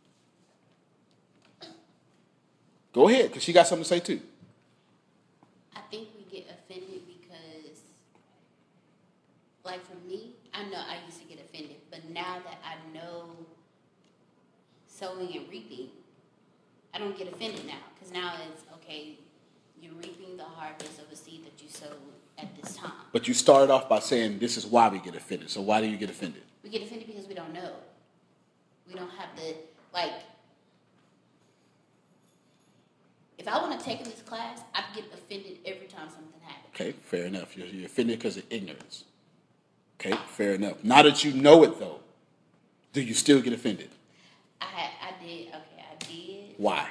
Go ahead, because she got something to say too. I think we get offended because, like for me, I know I used to get offended, but now that I know sowing and reaping, I don't get offended now, because now it's, okay, you're reaping the harvest of a seed that you sowed at this time. But you started off by saying this is why we get offended. So why do you get offended? We get offended because we don't know. We don't have the, like, if I want to take in this class, I get offended every time something happens. Okay, fair enough. You're offended because of ignorance. Okay, fair enough. Now that you know it, though, do you still get offended? I did. Why?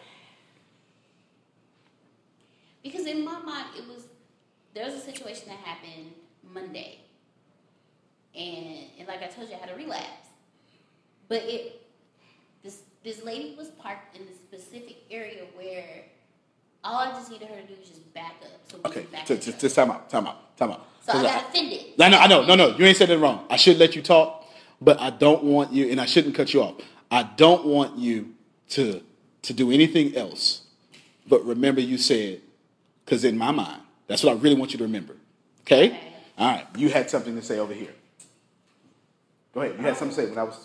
Because in my mind, there was a situation that happened Monday. And like I told you, I had a relapse. But this lady was parked in a specific area where all I just needed her to do was just back up. So we Okay, could back just time out. So I got offended. I know. No, you ain't said that wrong. I should let you talk, but I don't want you, and I shouldn't cut you off. I don't want you to do anything else but remember you said, because in my mind, that's what I really want you to remember. Okay? All right. You had something to say over here. Go ahead. You had something to say when I was...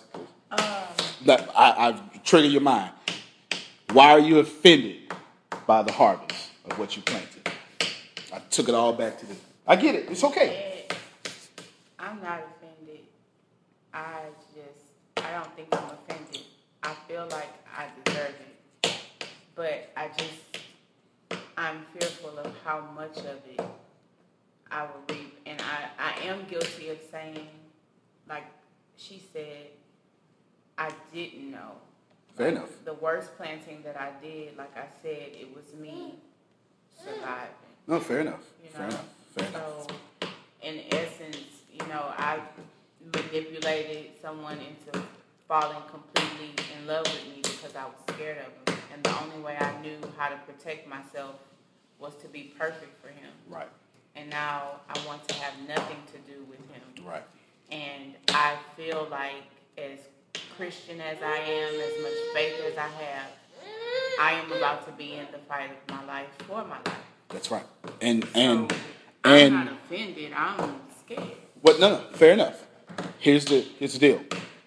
I triggered your mind. Why are you offended by the harvest of what you planted? I took it all back to the... I get it. It's okay. I'm not offended. I don't think I'm offended. I feel like I deserve it. But I'm fearful of how much of it I will reap. And I am guilty of saying, like she said, I didn't know. Fair enough. The worst planting that I did, like I said, it was me surviving. No, fair enough. You Fair know? enough. Fair enough. So, in essence, I manipulated someone into falling completely in love with me because I was scared of him. And the only way I knew how to protect myself was to be perfect for him. Right. And now I want to have nothing to do with him. Right. And I feel like, as Christian as I am, as much faith as I have, I am about to be in the fight of my life for my life. That's right. And I'm not offended. I'm scared. What? No. Fair enough. Here's the deal.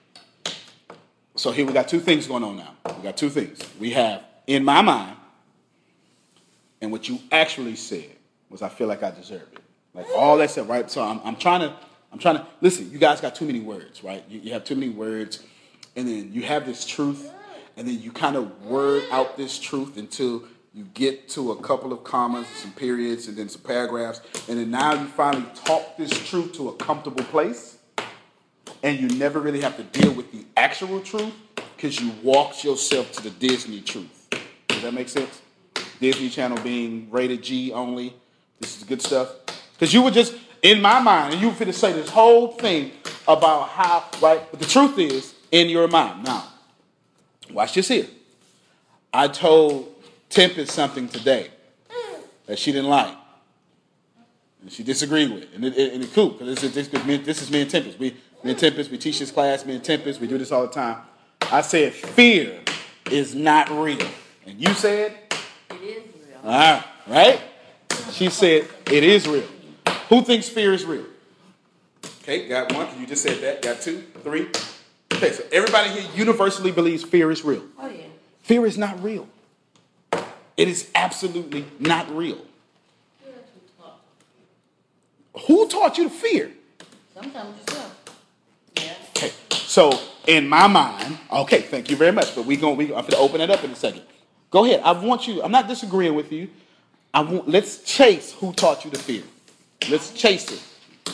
So here we got two things going on now. We got two things. We have in my mind, and what you actually said was, I feel like I deserve it. Like all that stuff, right? So I'm trying to listen. You guys got too many words, right? You have too many words, and then you have this truth, and then you kind of word out this truth until you get to a couple of commas, some periods, and then some paragraphs, and then now you finally talk this truth to a comfortable place, and you never really have to deal with the actual truth because you walked yourself to the Disney truth. Does that make sense? Disney Channel being rated G only. This is good stuff. Because you were just, in my mind, and you were finna say this whole thing about how, right? But the truth is, in your mind. Now, watch this here. I told Tempest something today that she didn't like. And she disagreed with it. And it's cool, because this is me and Tempest. Me and Tempest, we teach this class, me and Tempest, we do this all the time. I said, fear is not real. And you said? It is real. All right, right? She said, it is real. Who thinks fear is real? Okay, got one, because you just said that. Got two, three. Okay, so everybody here universally believes fear is real. Oh, yeah. Fear is not real. It is absolutely not real. Who taught you to fear? Sometimes yourself. Yeah. Okay. So in my mind, okay, thank you very much. But I'm going to open it up in a second. Go ahead. I'm not disagreeing with you. Let's chase who taught you to fear. Let's chase it.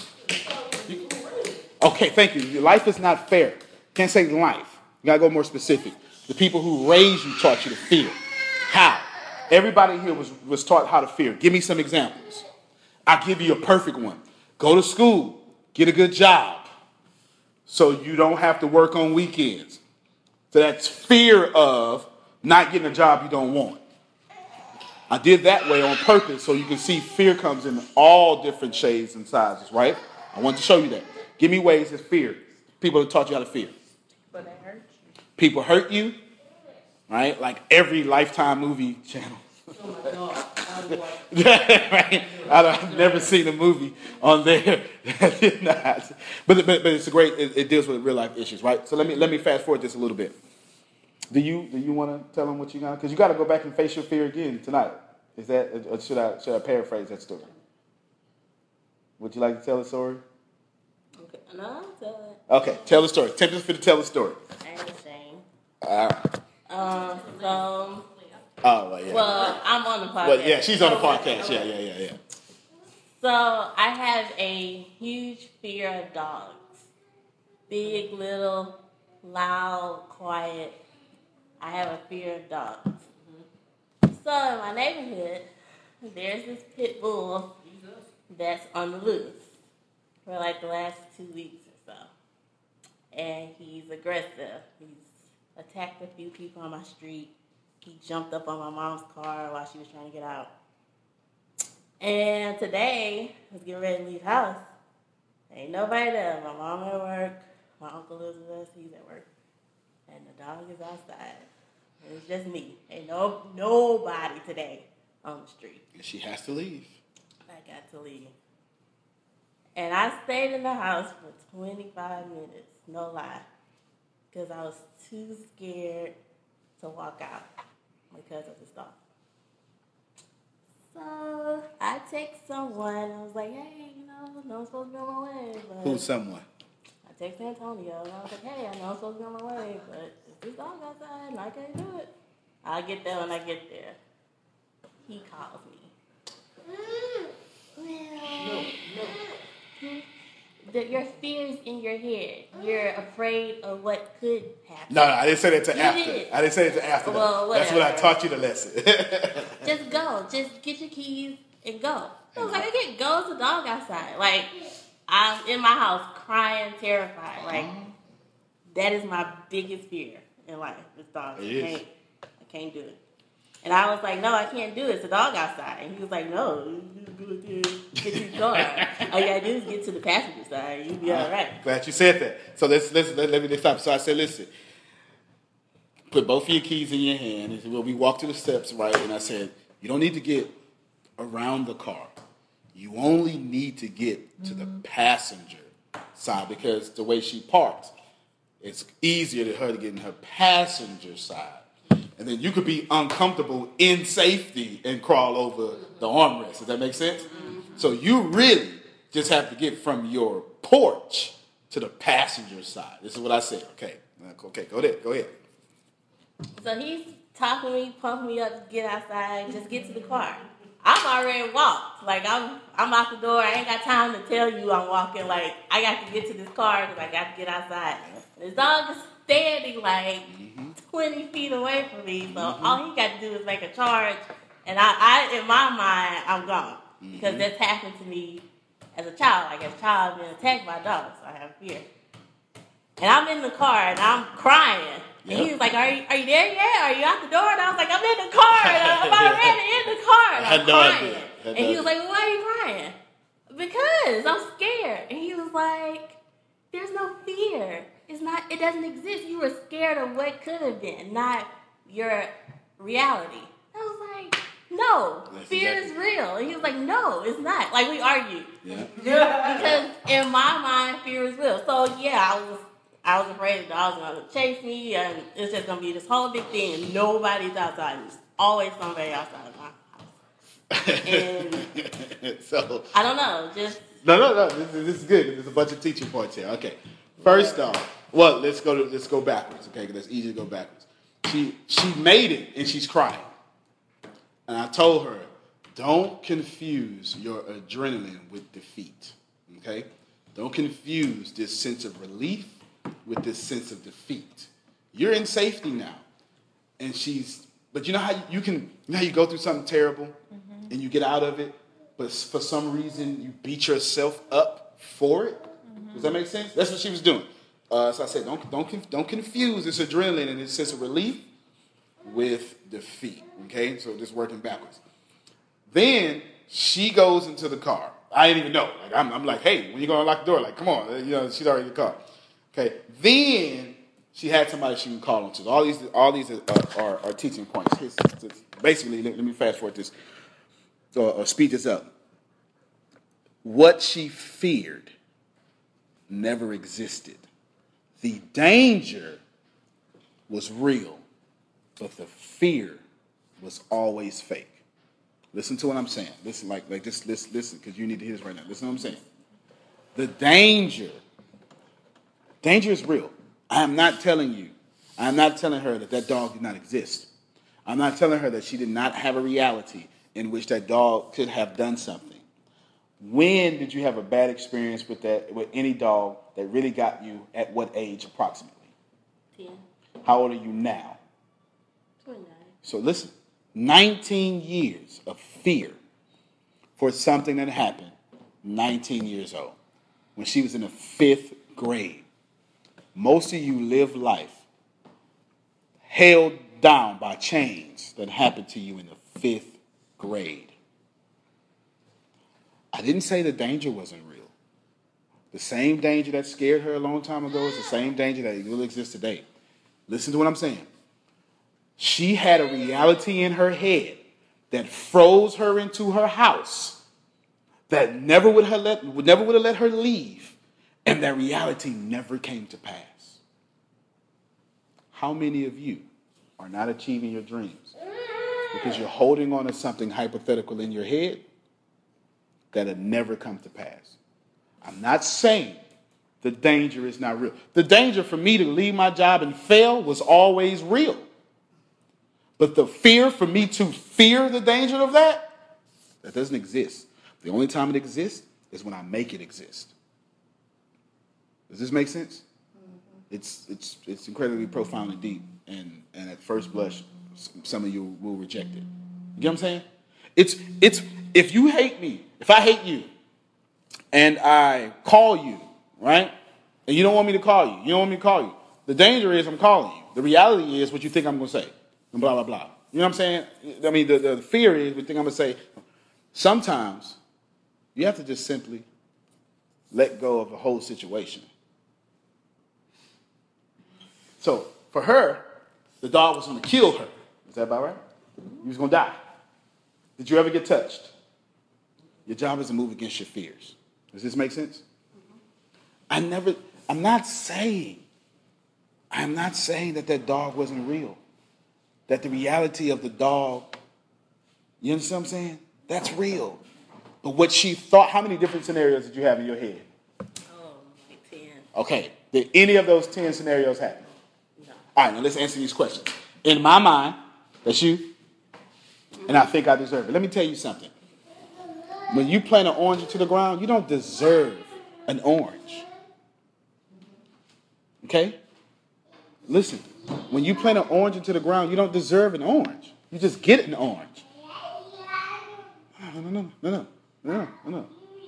Okay, thank you. Life is not fair. Can't say life. You gotta go more specific. The people who raised you taught you to fear. How? Everybody here was taught how to fear. Give me some examples. I'll give you a perfect one. Go to school. Get a good job. So you don't have to work on weekends. So that's fear of not getting a job you don't want. I did that way on purpose so you can see fear comes in all different shades and sizes, right? I want to show you that. Give me ways of fear. People have taught you how to fear. But they hurt you. People hurt you, right? Like every Lifetime movie channel. Oh my God. Right? I've never seen a movie on there that did not. But it's a great. It deals with real life issues, right? So let me fast forward this a little bit. Do you want to tell them what you got? Because you got to go back and face your fear again tonight. Is that? Or should I paraphrase that story? Would you like to tell the story? Okay, no, I'll tell Okay, tell the story. Tempt us for to tell the story. it. I ain't ashamed. All right. So, Oh, well, yeah. well, I'm on the podcast. Well, yeah, she's on the podcast. Yeah. So, I have a huge fear of dogs. Big, little, loud, quiet. I have a fear of dogs. So, in my neighborhood, there's this pit bull that's on the loose for like the last 2 weeks or so. And he's aggressive. He's attacked a few people on my street. He jumped up on my mom's car while she was trying to get out. And today, I was getting ready to leave the house. Ain't nobody there. My mom at work. My uncle lives with us. He's at work. And the dog is outside. And it's just me. Ain't nobody today on the street. And she has to leave. I got to leave. And I stayed in the house for 25 minutes. No lie. Because I was too scared to walk out because of this dog. So I text someone. I was like, hey, no I'm supposed to be on my way. But Who's someone? I texted Antonio. And I was like, hey, I know I'm supposed to be on my way. But if this dog outside and I can't do it, I'll get there when I get there. He calls me. Your fear's in your head. You're afraid of what could happen. No, I didn't say that to You after. did. I didn't say it to after Well, that. That's what I whatever. taught you the lesson. Just go. Just get your keys and go. I was like, I can't go. It's a dog outside. Like, I'm in my house crying, terrified. Like, that is my biggest fear in life. This dog. I can't do it. And I was like, no, I can't do it. It's a dog outside. And he was like, no, you get to the car. All you gotta do is get to the passenger side. You'll be all right. Glad you said that. So let me stop. So I said, listen, put both of your keys in your hand. And we walked to the steps, right? And I said, you don't need to get around the car. You only need to get to the passenger side because the way she parks, it's easier to her to get in her passenger side. And then you could be uncomfortable in safety and crawl over the armrest. Does that make sense? So you really just have to get from your porch to the passenger side. This is what I said. Okay, go ahead. So he's talking to me, pumping me up to get outside, just get to the car. I'm already walked. Like, I'm out the door. I ain't got time to tell you I'm walking. Like, I got to get to this car because I got to get outside. And this dog is standing like 20 feet away from me. So all he got to do is make a charge. And I in my mind, I'm gone. Because that's happened to me as a child. Like, as a child, I've been attacked by dogs. So I have fear. And I'm in the car and I'm crying. And he was like, are you there yet? Are you out the door? And I was like, I'm in the car. And I'm already in the car. And I'm crying. And he was like, well, why are you crying? Because I'm scared. And he was like, there's no fear. It doesn't exist. You were scared of what could have been, not your reality. I was like, no, fear is real. And he was like, no, it's not. Like, we argued. Yeah. Because in my mind, fear is real. So, yeah, I was afraid the dogs were going to chase me, and it's just going to be this whole big thing, and nobody's outside. There's always somebody outside of my house. And So I don't know, just No. This is good. There's a bunch of teaching points here. Okay. First off, well, let's go backwards. Okay, because it's easy to go backwards. She made it and she's crying, and I told her, don't confuse your adrenaline with defeat. Okay, don't confuse this sense of relief with this sense of defeat. You're in safety now, and but you know how you go through something terrible and you get out of it, but for some reason you beat yourself up for it. Does that make sense? That's what she was doing. So I said, don't confuse this adrenaline and this sense of relief with defeat. Okay, so just working backwards. Then she goes into the car. I didn't even know. Like I'm like, hey, when you gonna unlock the door? Like, come on, she's already in the car. Okay. Then she had somebody she can call on to. All these are teaching points. Basically, let me fast forward this or speed this up. What she feared never existed. The danger was real, but the fear was always fake. Listen to what I'm saying. Listen, like this. Listen, because you need to hear this right now. Listen to what I'm saying. The danger is real. I'm not telling her that dog did not exist. I'm not telling her that she did not have a reality in which that dog could have done something. When did you have a bad experience with any dog that really got you? At what age, approximately? 10. How old are you now? 29. So listen, 19 years of fear for something that happened 19 years old when she was in the 5th grade. Most of you live life held down by chains that happened to you in the 5th grade. I didn't say the danger wasn't real. The same danger that scared her a long time ago is the same danger that will exist today. Listen to what I'm saying. She had a reality in her head that froze her into her house, that never would have let her leave, and that reality never came to pass. How many of you are not achieving your dreams because you're holding on to something hypothetical in your head that had never come to pass? I'm not saying the danger is not real. The danger for me to leave my job and fail was always real. But the fear for me to fear the danger of that doesn't exist. The only time it exists is when I make it exist. Does this make sense? Mm-hmm. It's incredibly profound and deep, and at first blush, some of you will reject it. You get what I'm saying? It's if you hate me, if I hate you, and I call you, right? And you don't want me to call you. You don't want me to call you. The danger is I'm calling you. The reality is what you think I'm going to say. And blah, blah, blah. You know what I'm saying? I mean, the fear is what you think I'm going to say. Sometimes you have to just simply let go of the whole situation. So for her, the dog was going to kill her. Is that about right? He was going to die. Did you ever get touched? Your job is to move against your fears. Does this make sense? Mm-hmm. I'm not saying that dog wasn't real. That the reality of the dog, you understand what I'm saying? That's real. But what she thought, how many different scenarios did you have in your head? Oh, like 10. Okay. Did any of those 10 scenarios happen? No. All right, now let's answer these questions. In my mind, that's you, and I think I deserve it. Let me tell you something. When you plant an orange into the ground, you don't deserve an orange. Okay? Listen, when you plant an orange into the ground, you don't deserve an orange. You just get an orange. No.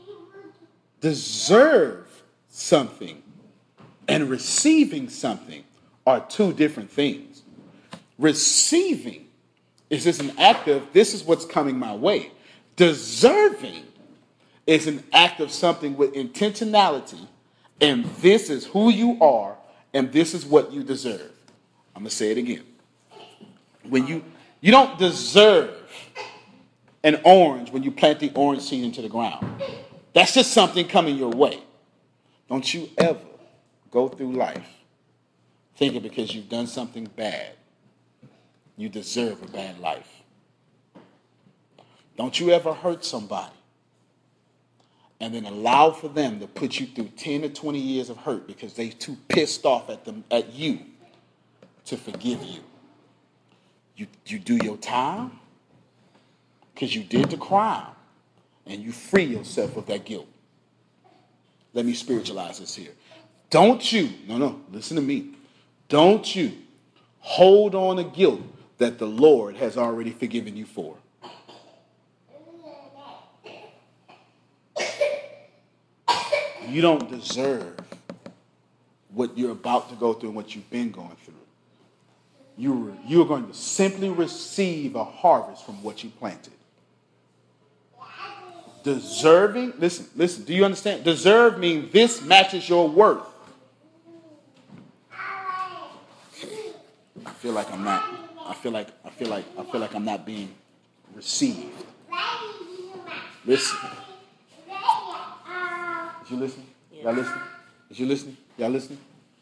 Deserve something and receiving something are two different things. Receiving is just an act of, this is what's coming my way. Deserving is an act of something with intentionality, and this is who you are, and this is what you deserve. I'm going to say it again. When you don't deserve an orange when you plant the orange seed into the ground. That's just something coming your way. Don't you ever go through life thinking because you've done something bad, you deserve a bad life. Don't you ever hurt somebody and then allow for them to put you through 10 to 20 years of hurt because they too pissed off at you to forgive you. You do your time because you did the crime, and you free yourself of that guilt. Let me spiritualize this here. Don't you, listen to me. Don't you hold on to guilt that the Lord has already forgiven you for. You don't deserve what you're about to go through and what you've been going through. You're going to simply receive a harvest from what you planted. Deserving, listen, do you understand? Deserve means this matches your worth. I feel like I'm not being received. Listen. Is you listening? Y'all listening? Is you listening? Y'all listening?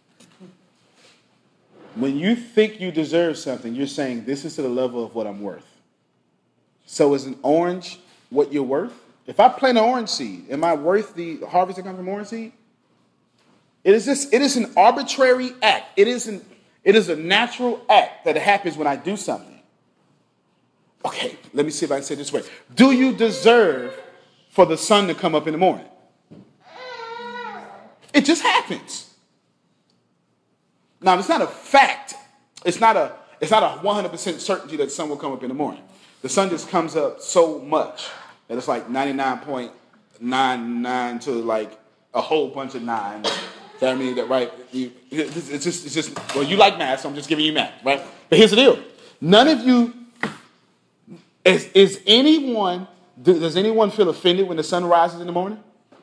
When you think you deserve something, you're saying this is to the level of what I'm worth. So is an orange what you're worth? If I plant an orange seed, am I worth the harvest that comes from orange seed? It is an arbitrary act. It is a natural act that happens when I do something. Okay, let me see if I can say it this way. Do you deserve for the sun to come up in the morning? It just happens. Now, it's not a fact. It's not a 100% certainty that the sun will come up in the morning. The sun just comes up so much that it's like 99.99 to like a whole bunch of nines. That means that, right? It's just. Well, you like math, so I'm just giving you math, right? But here's the deal: none of you does anyone feel offended when the sun rises in the morning?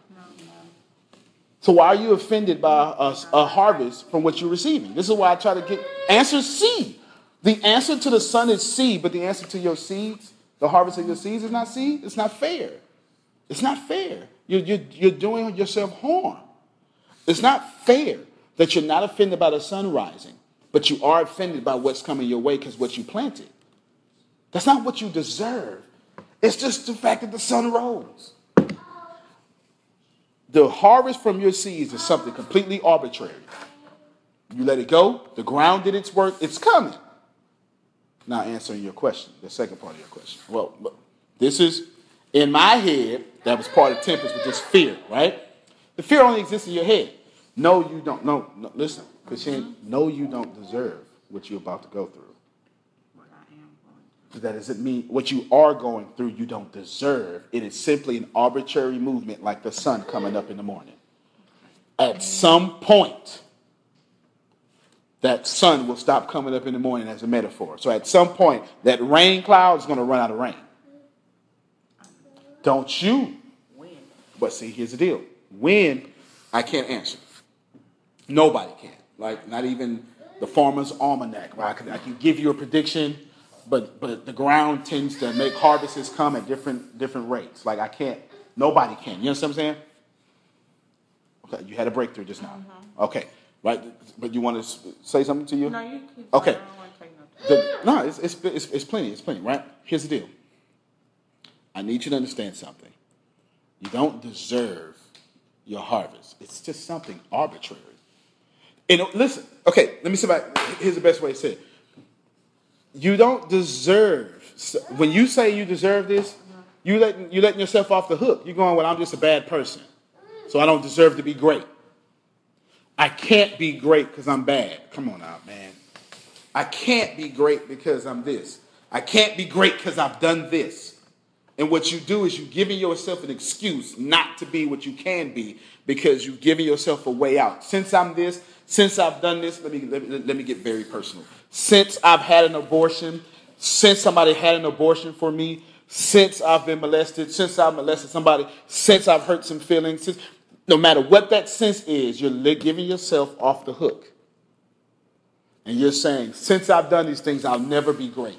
So why are you offended by a harvest from what you're receiving? This is why I try to get answer C. The answer to the sun is C, but the answer to your seeds, the harvest of your seeds, is not C. It's not fair. It's not fair. You're doing yourself harm. It's not fair that you're not offended by the sun rising, but you are offended by what's coming your way because what you planted. That's not what you deserve. It's just the fact that the sun rose. The harvest from your seeds is something completely arbitrary. You let it go. The ground did its work. It's coming. Now answering your question, the second part of your question. Well, this is, in my head, that was part of Tempest with this fear, right? The fear only exists in your head. No, you don't. No, listen, Christine, no, you don't deserve what you're about to go through. That doesn't mean what you are going through you don't deserve. It is simply an arbitrary movement like the sun coming up in the morning. At some point, that sun will stop coming up in the morning as a metaphor. So at some point, that rain cloud is going to run out of rain. Don't you? When? But see, here's the deal. When, I can't answer. Nobody can. Like, not even the Farmer's Almanac. Right? I can give you a prediction. But the ground tends to make harvests come at different rates. Like I can't, nobody can. You understand what I'm saying? Okay, you had a breakthrough just now. Mm-hmm. Okay, right? But you want to say something to you? No, you keep. Okay. I don't want to take no time. It's plenty. It's plenty, right? Here's the deal. I need you to understand something. You don't deserve your harvest. It's just something arbitrary. And listen, okay, let me see here's the best way to say it. You don't deserve, when you say you deserve this, you're letting yourself off the hook. You're going, well, I'm just a bad person, so I don't deserve to be great. I can't be great because I'm bad. Come on out, man. I can't be great because I'm this. I can't be great because I've done this. And what you do is you're giving yourself an excuse not to be what you can be because you're giving yourself a way out. Since I'm this, since I've done this, let me get very personal. Since I've had an abortion, since somebody had an abortion for me, since I've been molested, since I've molested somebody, since I've hurt some feelings, no matter what that sense is, you're giving yourself off the hook. And you're saying, since I've done these things, I'll never be great.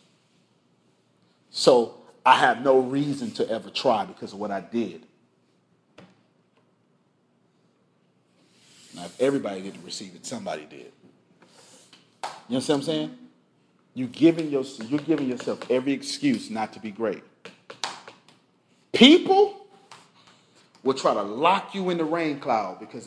So I have no reason to ever try because of what I did. Now, if everybody didn't receive it, somebody did. You understand what I'm saying? You're giving yourself every excuse not to be great. People will try to lock you in the rain cloud because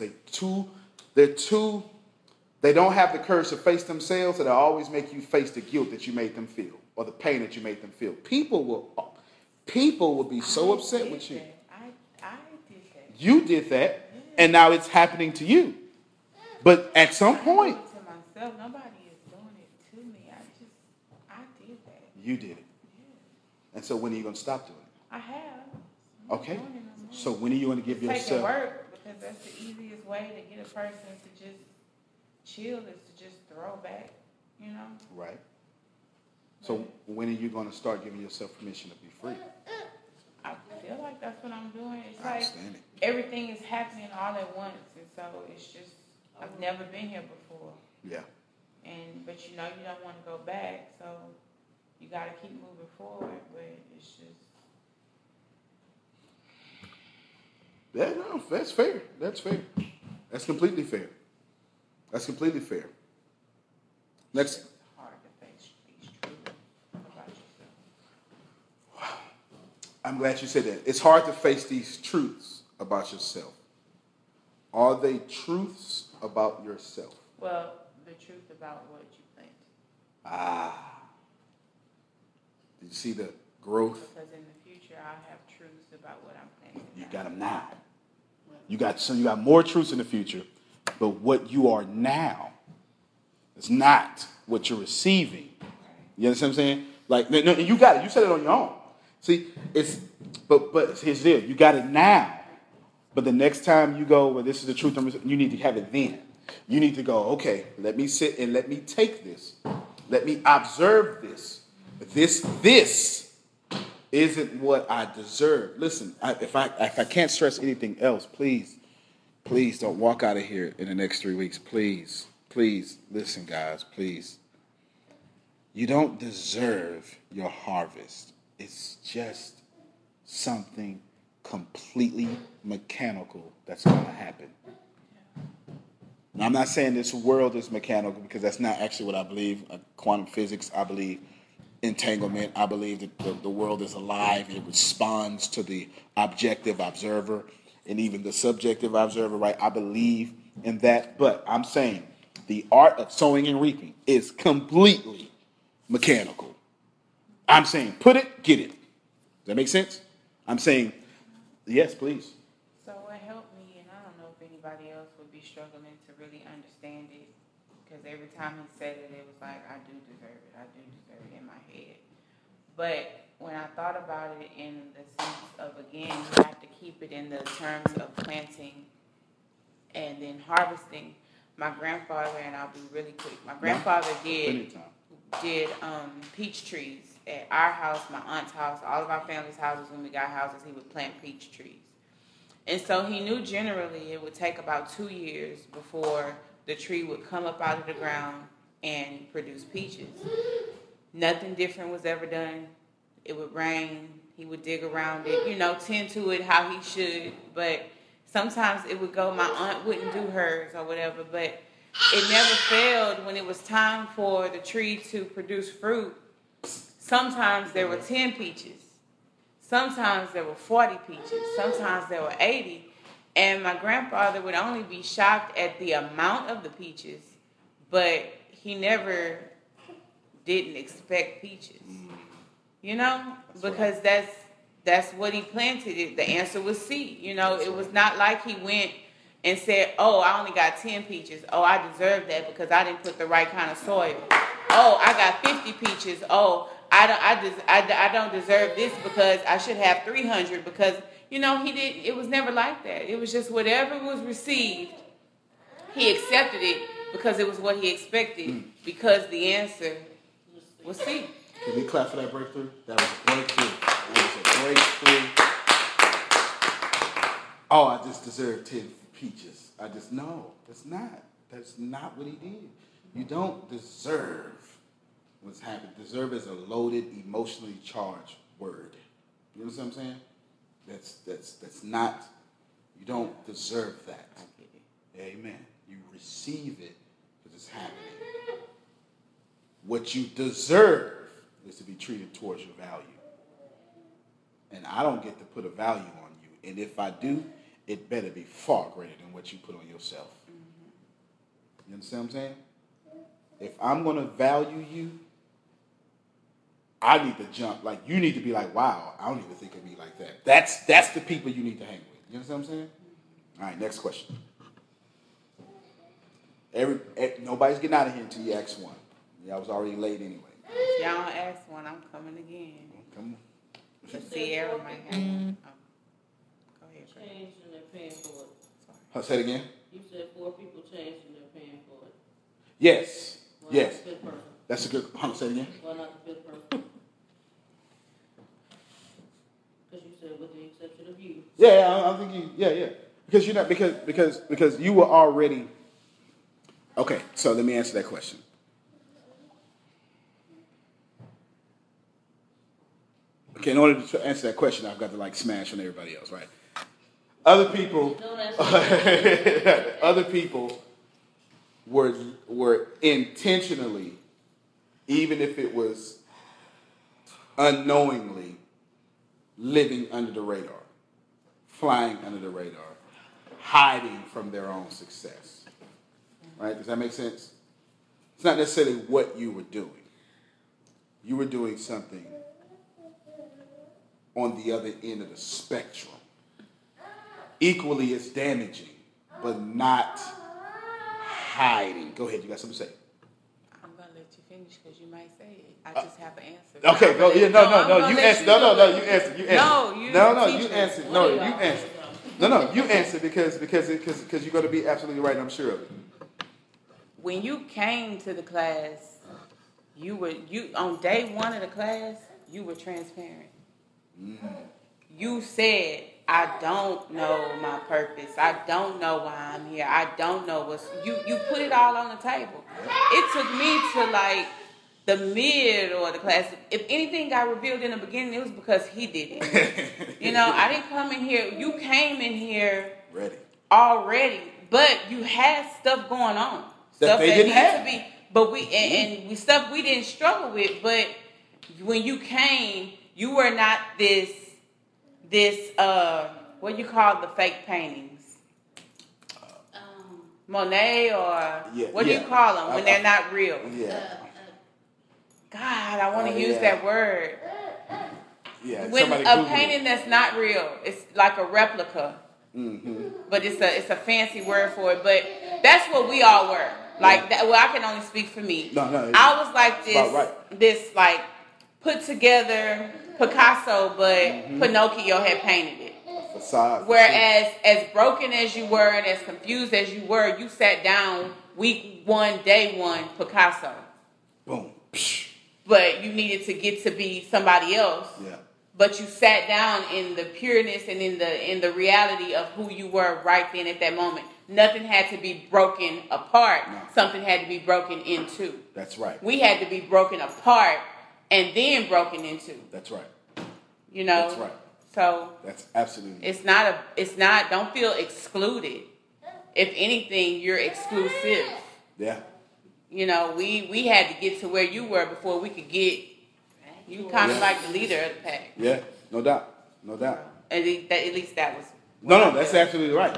they don't have the courage to face themselves, and they always make you face the guilt that you made them feel or the pain that you made them feel. People will be so upset with you. I did that. You did that, and now it's happening to you. But at some point, I did it to myself. Nobody is doing it to me. I did that. you did it. And so when are you going to stop doing it? I have. Okay. So when are you going to give It's taking yourself... work because that's the easiest way to get a person to just chill is to just throw back, you know? Right. So when are you going to start giving yourself permission to be free? I feel like that's what I'm doing. It's I like understand it. everything is happening all at once, and so it's just I've never been here before. Yeah. But you know you don't want to go back, so you got to keep moving forward. But it's just Yeah, no, that's fair. That's fair. That's completely fair. That's completely fair. Next. it's hard to face these truths about yourself. I'm glad you said that. It's hard to face these truths about yourself. Are they truths about yourself? Well, the truth about what you planted. Did you see the growth? Because in the future, I'll have truths about what I'm planting. You got them now. You got more truths in the future, but what you are now is not what you're receiving. You understand what I'm saying? Like, no, you got it. You said it on your own. See, but here's the deal. You got it now. But the next time you go, well, this is the truth, you need to have it then. You need to go, okay, let me sit and let me take this. Let me observe this. This isn't what I deserve. Listen, if I can't stress anything else, please don't walk out of here in the next 3 weeks. Please, listen, guys, please. You don't deserve your harvest. It's just something completely mechanical that's going to happen. Now, I'm not saying this world is mechanical because that's not actually what I believe. Quantum physics, I believe entanglement. I believe that the world is alive. It responds to the objective observer and even the subjective observer, right? I believe in that. But I'm saying the art of sowing and reaping is completely mechanical. I'm saying put it, get it. Does that make sense? I'm saying, yes, please. So it helped me, and I don't know if anybody else would be struggling to really understand it, because every time he said it, it was like, I do deserve it in my head. But when I thought about it in the sense of, again, you have to keep it in the terms of planting and then harvesting. My grandfather, and I'll be really quick, my grandfather did peach trees at our house, my aunt's house, all of our family's houses. When we got houses, he would plant peach trees. And so he knew generally it would take about 2 years before the tree would come up out of the ground and produce peaches. Nothing different was ever done. It would rain. He would dig around it, tend to it how he should. But sometimes it would go, my aunt wouldn't do hers or whatever, but it never failed when it was time for the tree to produce fruit. Sometimes there were 10 peaches. Sometimes there were 40 peaches. Sometimes there were 80. And my grandfather would only be shocked at the amount of the peaches, but he never didn't expect peaches. Because that's what he planted. The answer was C. It was not like he went and said, oh, I only got 10 peaches. Oh, I deserve that because I didn't put the right kind of soil. Oh, I got 50 peaches. Oh, I don't deserve this because I should have 300 because, he didn't. It was never like that. It was just whatever was received, he accepted it because it was what he expected because the answer was C. Can we clap for that breakthrough? That was a breakthrough. Oh, I just deserve 10 peaches. No, that's not. That's not what he did. You don't deserve what's happened. Deserve is a loaded, emotionally charged word. You know what I'm saying? That's not, you don't deserve that. Amen. You receive it because it's happening. What you deserve is to be treated towards your value. And I don't get to put a value on you. And if I do, it better be far greater than what you put on yourself. You understand what I'm saying? If I'm going to value you, I need to jump. Like, you need to be like, wow, I don't even think of me like that. That's the people you need to hang with. You understand what I'm saying? All right, next question. Nobody's getting out of here until you ask one. I was already late anyway. If y'all don't ask one, I'm coming again. Come on. Sierra might have one. Oh. Go ahead, Greg. Changed and they're paying for it. Say it again. You said 4 people changed and they're paying for it. Yes. Why Yes. not the 5th person? That's a good. Say it again. Why not the 5th person? Because you said with the exception of you. Yeah, I think you. Yeah. Because you're not because you were already. Okay, so let me answer that question. Okay, in order to answer that question, I've got to like smash on everybody else, right? Other people, other people were intentionally, even if it was unknowingly, living under the radar, flying under the radar, hiding from their own success. Right? Does that make sense? It's not necessarily what you were doing. You were doing something on the other end of the spectrum. Equally as damaging, but not hiding. Go ahead, you got something to say. I'm gonna let you finish because you might say it. I just have an answer. Okay, go. Yeah, no. You answer. No. You answer. You answer. No, you answer. No, you answer. No. You answer because you're going to be absolutely right. I'm sure of it. When you came to the class, you on day 1 of the class, you were transparent. Mm-hmm. You said, I don't know my purpose. I don't know why I'm here. I don't know what's... You put it all on the table. It took me to like the mid or the class. If anything got revealed in the beginning, it was because he did it. I didn't come in here. You came in here ready already, but you had stuff going on. Stuff they didn't have. To be, but we stuff we didn't struggle with. But when you came, you were not this what you call the fake paintings, Monet or what do you call them when they're not real? God, I want to use that word. Yeah, when a painting that's not real, it's like a replica. Mm-hmm. But it's a fancy word for it. But that's what we all were. Like that. Well, I can only speak for me. No. I was like this like put together Picasso, but Pinocchio had painted it. Facade. Whereas, as broken as you were and as confused as you were, you sat down week 1, day 1, Picasso. Boom. But you needed to get to be somebody else. Yeah. But you sat down in the pureness and in the reality of who you were right then at that moment. Nothing had to be broken apart. No. Something had to be broken into. That's right. We had to be broken apart and then broken into. That's right. That's right. So that's absolutely. It's not. Don't feel excluded. If anything, you're exclusive. Yeah. We had to get to where you were before we could get. You kind of like the leader of the pack. Yeah, no doubt. At least that was. No, that's absolutely right.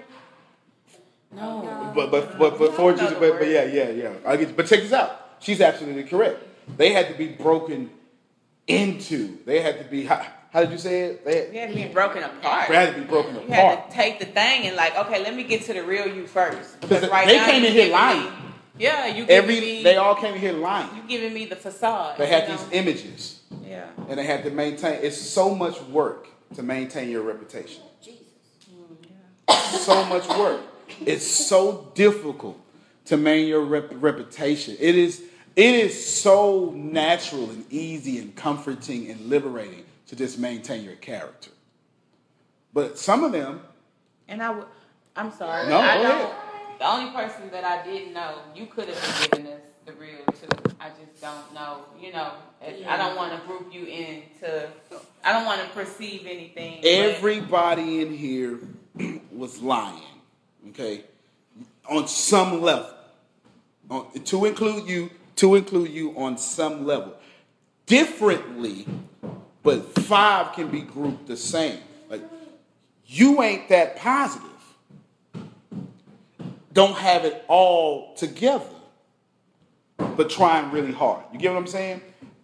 No. But forgery. But yeah. I get. But check this out. She's absolutely correct. They had to be broken into. They had to be. How did you say it? They had to be broken apart. They had to be broken apart. You had to take the thing and like, okay, let me get to the real you first. Because they came in here lying. They all came in here lying. You giving me the facade. They had these images. Yeah. And they had to maintain. It's so much work to maintain your reputation. Jesus. So much work. It's so difficult to maintain your reputation. It is so natural and easy and comforting and liberating to just maintain your character. But some of them. And I'm sorry. No, go ahead. The only person that I didn't know, you could have been giving us the real too. I just don't know. I don't want to group you into. I don't want to perceive anything. Everybody in here was lying. Okay, on some level. To include you on some level, differently, but 5 can be grouped the same. Like you ain't that positive. Don't have it all together, but trying really hard. You get what I'm saying?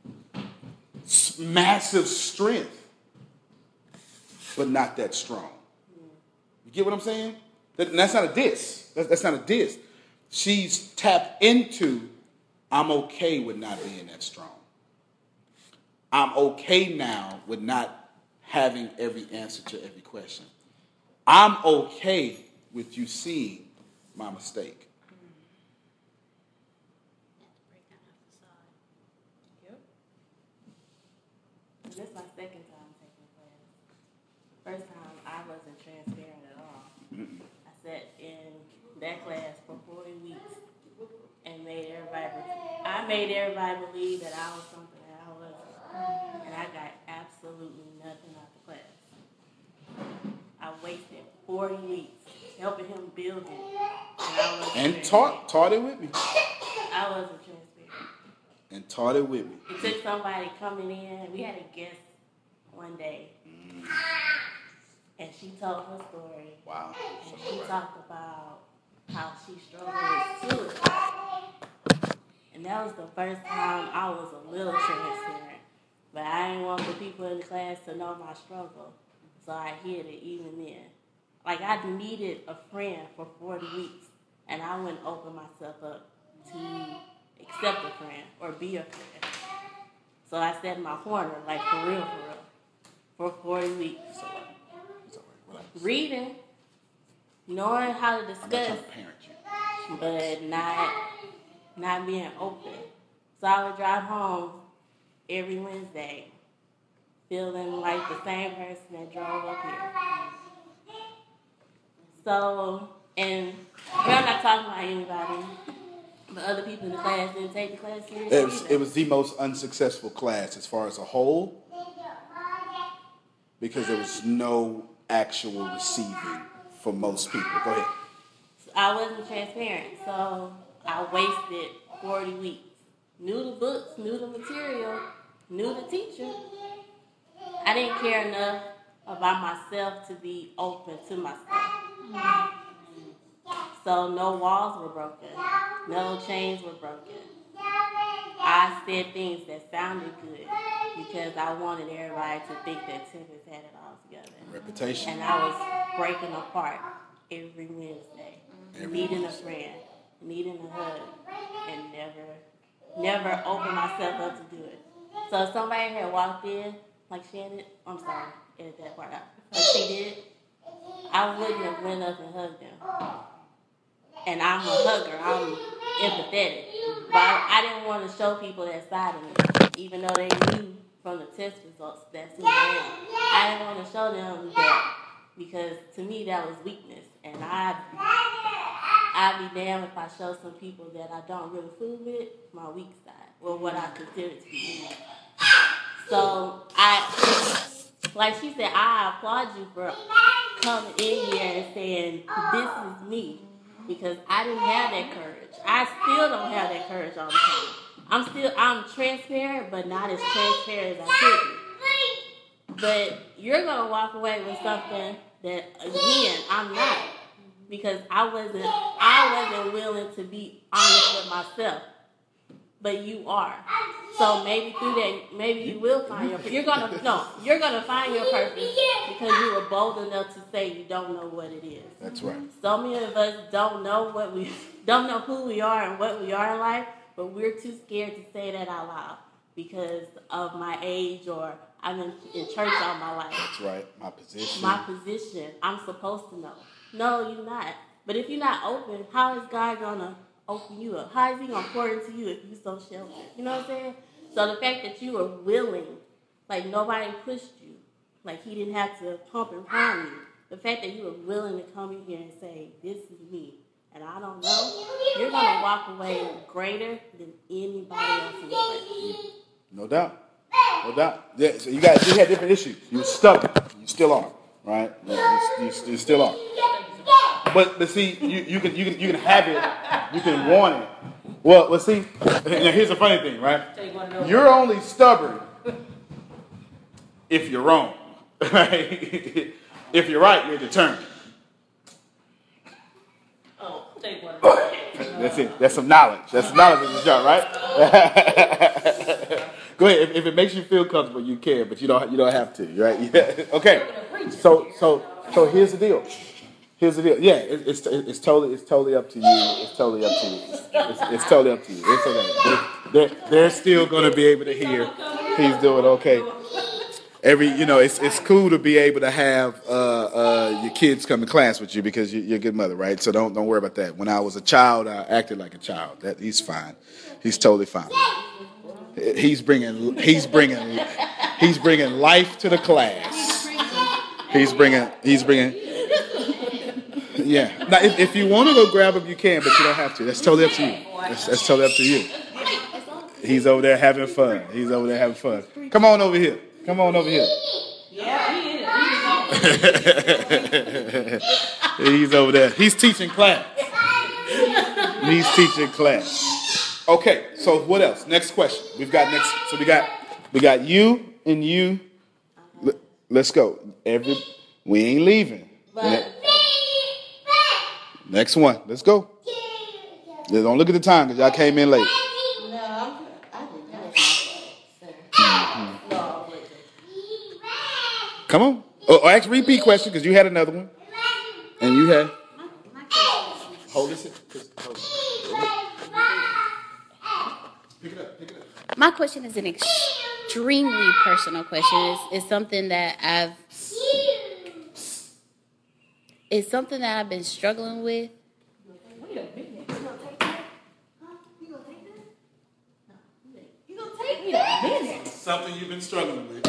Massive strength, but not that strong. You get what I'm saying? That's not a diss. That's not a diss. She's tapped into, I'm okay with not being that strong. I'm okay now with not having every answer to every question. I'm okay with you seeing my mistake. Yep. And this is my second time taking class. First time I wasn't transparent at all. I sat in that class for 40 weeks and made everybody believe that I was something that I wasn't. And I got absolutely nothing out the class. I wasted 40 weeks helping him build it. And taught it with me. I wasn't transparent. And taught it with me. It took somebody coming in. We had a guest one day. And she told her story. Wow. And she talked about how she struggled with suicide. And that was the first time I was a little transparent. But I didn't want the people in the class to know my struggle. So I hid it even then. Like, I needed a friend for 40 weeks. And I wouldn't open myself up to accept a friend or be a friend. So I sat in my corner, like, for real, for 40 weeks. It's all right. Reading, knowing how to I'm not discuss, trying to parent you. but not being open. So I would drive home every Wednesday, feeling like the same person that drove up here. So, and we're not talking about anybody, but other people in the class didn't take the class seriously. It was the most unsuccessful class as far as a whole, because there was no actual receiving for most people. Go ahead. I wasn't transparent, so I wasted 40 weeks. Knew the books, knew the material, knew the teacher. I didn't care enough about myself to be open to myself. So no walls were broken. No chains were broken. I said things that sounded good because I wanted everybody to think that Tempest had it all together. Reputation. And I was breaking apart every Wednesday. Needing a friend, needing a hug, and never opened myself up to do it. So if somebody had walked in, like Shannon, I'm sorry, edit that part out, like she did, I wouldn't have went up and hugged them. And I'm a hugger, I'm empathetic. But I didn't want to show people that side of me, even though they knew from the test results that's who I am. I didn't want to show them that because to me that was weakness. And I'd be damned if I show some people that I don't really fool with my weak side, or what I consider to be weak. So like she said, I applaud you for coming in here and saying, this is me. Because I didn't have that courage. I still don't have that courage all the time. I'm transparent, but not as transparent as I should be. But you're going to walk away with something that, again, I'm not. Because I wasn't willing to be honest with myself. But you are. So maybe through that, maybe you will find your purpose. You're gonna find your purpose because you were bold enough to say you don't know what it is. That's right. So many of us don't know who we are and what we are in life, but we're too scared to say that out loud because of my age or I've been in church all my life. That's right. My position. My position. I'm supposed to know. No, you're not. But if you're not open, how is God gonna open you up? How is he gonna pour into you if you're so sheltered? You know what I'm saying? So the fact that you were willing, like nobody pushed you, like he didn't have to pump and prime you. The fact that you were willing to come in here and say, this is me, and I don't know, you're gonna walk away greater than anybody else in your life. No doubt. No doubt. Yeah, so you had different issues. You were stubborn. You still are, right? You still are. But see, you can have it. You can want it. Well, see. Now here's the funny thing, right? You're only stubborn if you're wrong, right? If you're right, you're determined. Oh, take one. That's it. That's some knowledge. That's some knowledge in the jar, right? Go ahead. If it makes you feel comfortable, you can, but you don't have to, right? Yeah. Okay. So here's the deal. Here's the deal. Yeah, it's totally up to you. It's totally up to you. It's totally up to you. It's okay. They're still gonna be able to hear. He's doing okay. It's cool to be able to have your kids come to class with you because you're a good mother, right? So don't worry about that. When I was a child, I acted like a child. He's fine. He's totally fine. He's bringing life to the class. He's bringing. Yeah. Now, if you want to go grab him, you can, but you don't have to. That's totally up to you. That's totally up to you. He's over there having fun. Come on over here. Yeah, he is. He's over there. He's teaching class. Okay, so what else? Next question. We got you and you. Let's go. We ain't leaving. Next one. Let's go. Don't look at the time because y'all came in late. Come on. Or ask repeat question because you had another one. And you had. Hold this. Pick it up. My question is an extremely personal question. It's something that I've been struggling with. Wait a minute. You gonna take that? You gonna take that? No. You gonna take me a minute? Something you've been struggling with.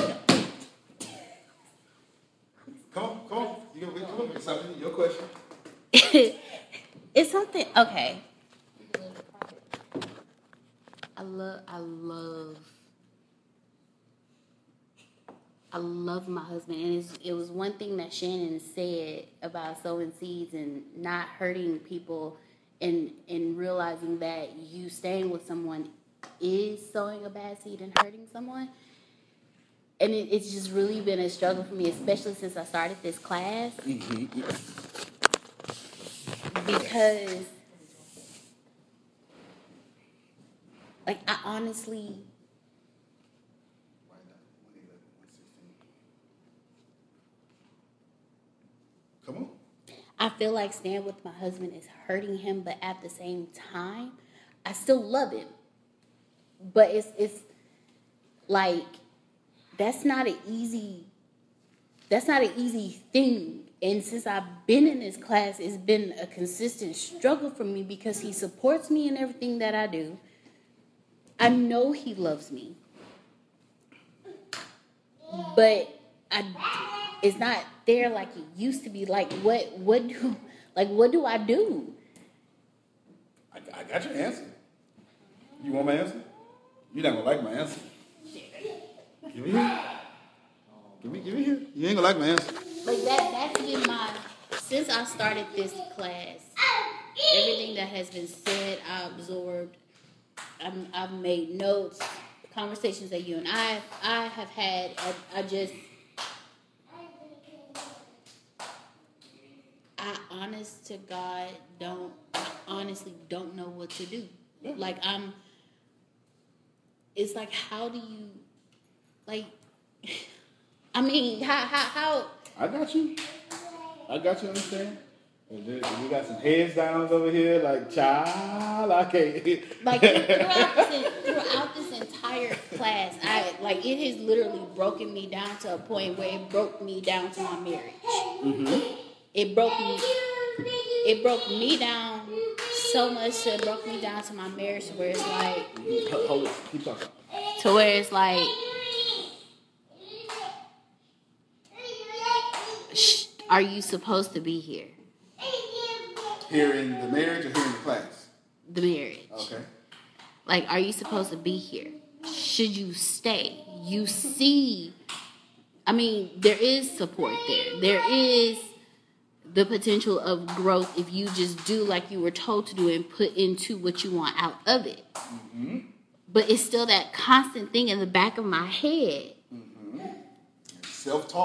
Come on. You gonna come up with something? Your question. It's something. Okay. I love my husband, and it was one thing that Shannon said about sowing seeds and not hurting people, and realizing that you staying with someone is sowing a bad seed and hurting someone. And it's just really been a struggle for me, especially since I started this class. Mm-hmm. Because, like, I honestly... Come on. I feel like staying with my husband is hurting him, but at the same time, I still love him. But it's like... That's not an easy thing. And since I've been in this class, it's been a consistent struggle for me because he supports me in everything that I do. I know he loves me. But it's not there like it used to be. Like what do I do? I got your answer. You want my answer? You're not gonna like my answer. Give me here. You ain't gonna like my answer. Like that's been since I started this class, everything that has been said, I absorbed. I've made notes, conversations that you and I have had. I honest to God honestly don't know what to do. Yeah. Like it's like, how do you, like, I mean, how? I got you, understand? We got some heads downs over here, like, child, I can't. Like, throughout this entire class, it has literally broken me down to a point where it broke me down to my marriage. Mm-hmm. It broke me down so much that it broke me down to my marriage, where it's like... Hold it, keep talking. To where it's like... Are you supposed to be here? Here in the marriage or here in the class? The marriage. Okay. Like, are you supposed to be here? Should you stay? You see, I mean, there is support there. There is the potential of growth if you just do like you were told to do and put into what you want out of it. Mm-hmm. But it's still that constant thing in the back of my head. Mm-hmm. Self-talk.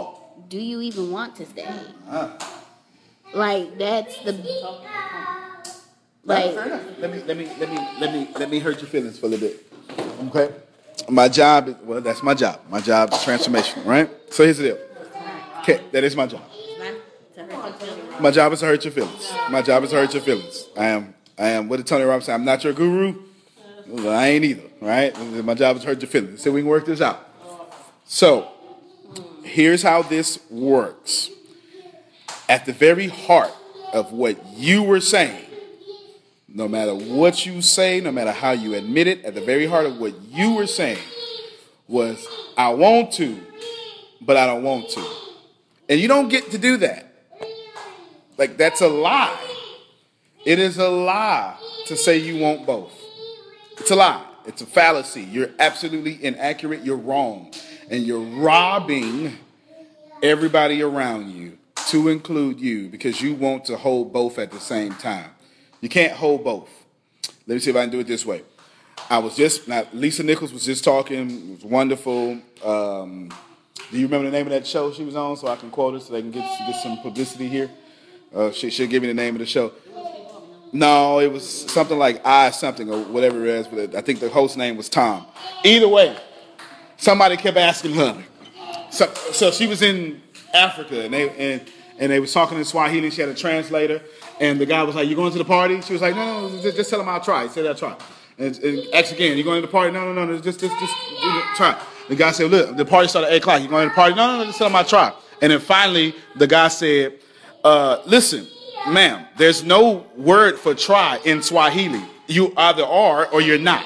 do you even want to stay? Like that's the like. Fair enough. Let me hurt your feelings for a little bit. Okay. My job is that's my job. My job is transformation, right? So here's the deal. Okay, that is my job. My job is to hurt your feelings. My job is to hurt your feelings. I am. What did Tony Robbins say? I'm not your guru. Well, I ain't either. Right? My job is to hurt your feelings. So we can work this out. So here's how this works. At the very heart of what you were saying, no matter what you say, no matter how you admit it, at the very heart of what you were saying was, I want to, but I don't want to. And you don't get to do that. Like, that's a lie. It is a lie to say you want both. It's a lie. It's a fallacy. You're absolutely inaccurate. You're wrong. And you're robbing everybody around you, to include you, because you want to hold both at the same time. You can't hold both. Let me see if I can do it this way. Lisa Nichols was just talking. It was wonderful. Do you remember the name of that show she was on, so I can quote her so they can get some publicity here? She'll give me the name of the show. No, it was something like something or whatever it is, but I think the host name was Tom. Either way, somebody kept asking her. So she was in Africa, and they was talking in Swahili. She had a translator, and the guy was like, "You going to the party?" She was like, "No, just tell him I'll try." He said, "I'll try." And asked again, "You going to the party?" No, just try. The guy said, "Look, the party started at 8 o'clock. You going to the party?" No, just tell him I'll try. And then finally, the guy said, "Listen, ma'am, there's no word for try in Swahili. You either are or you're not."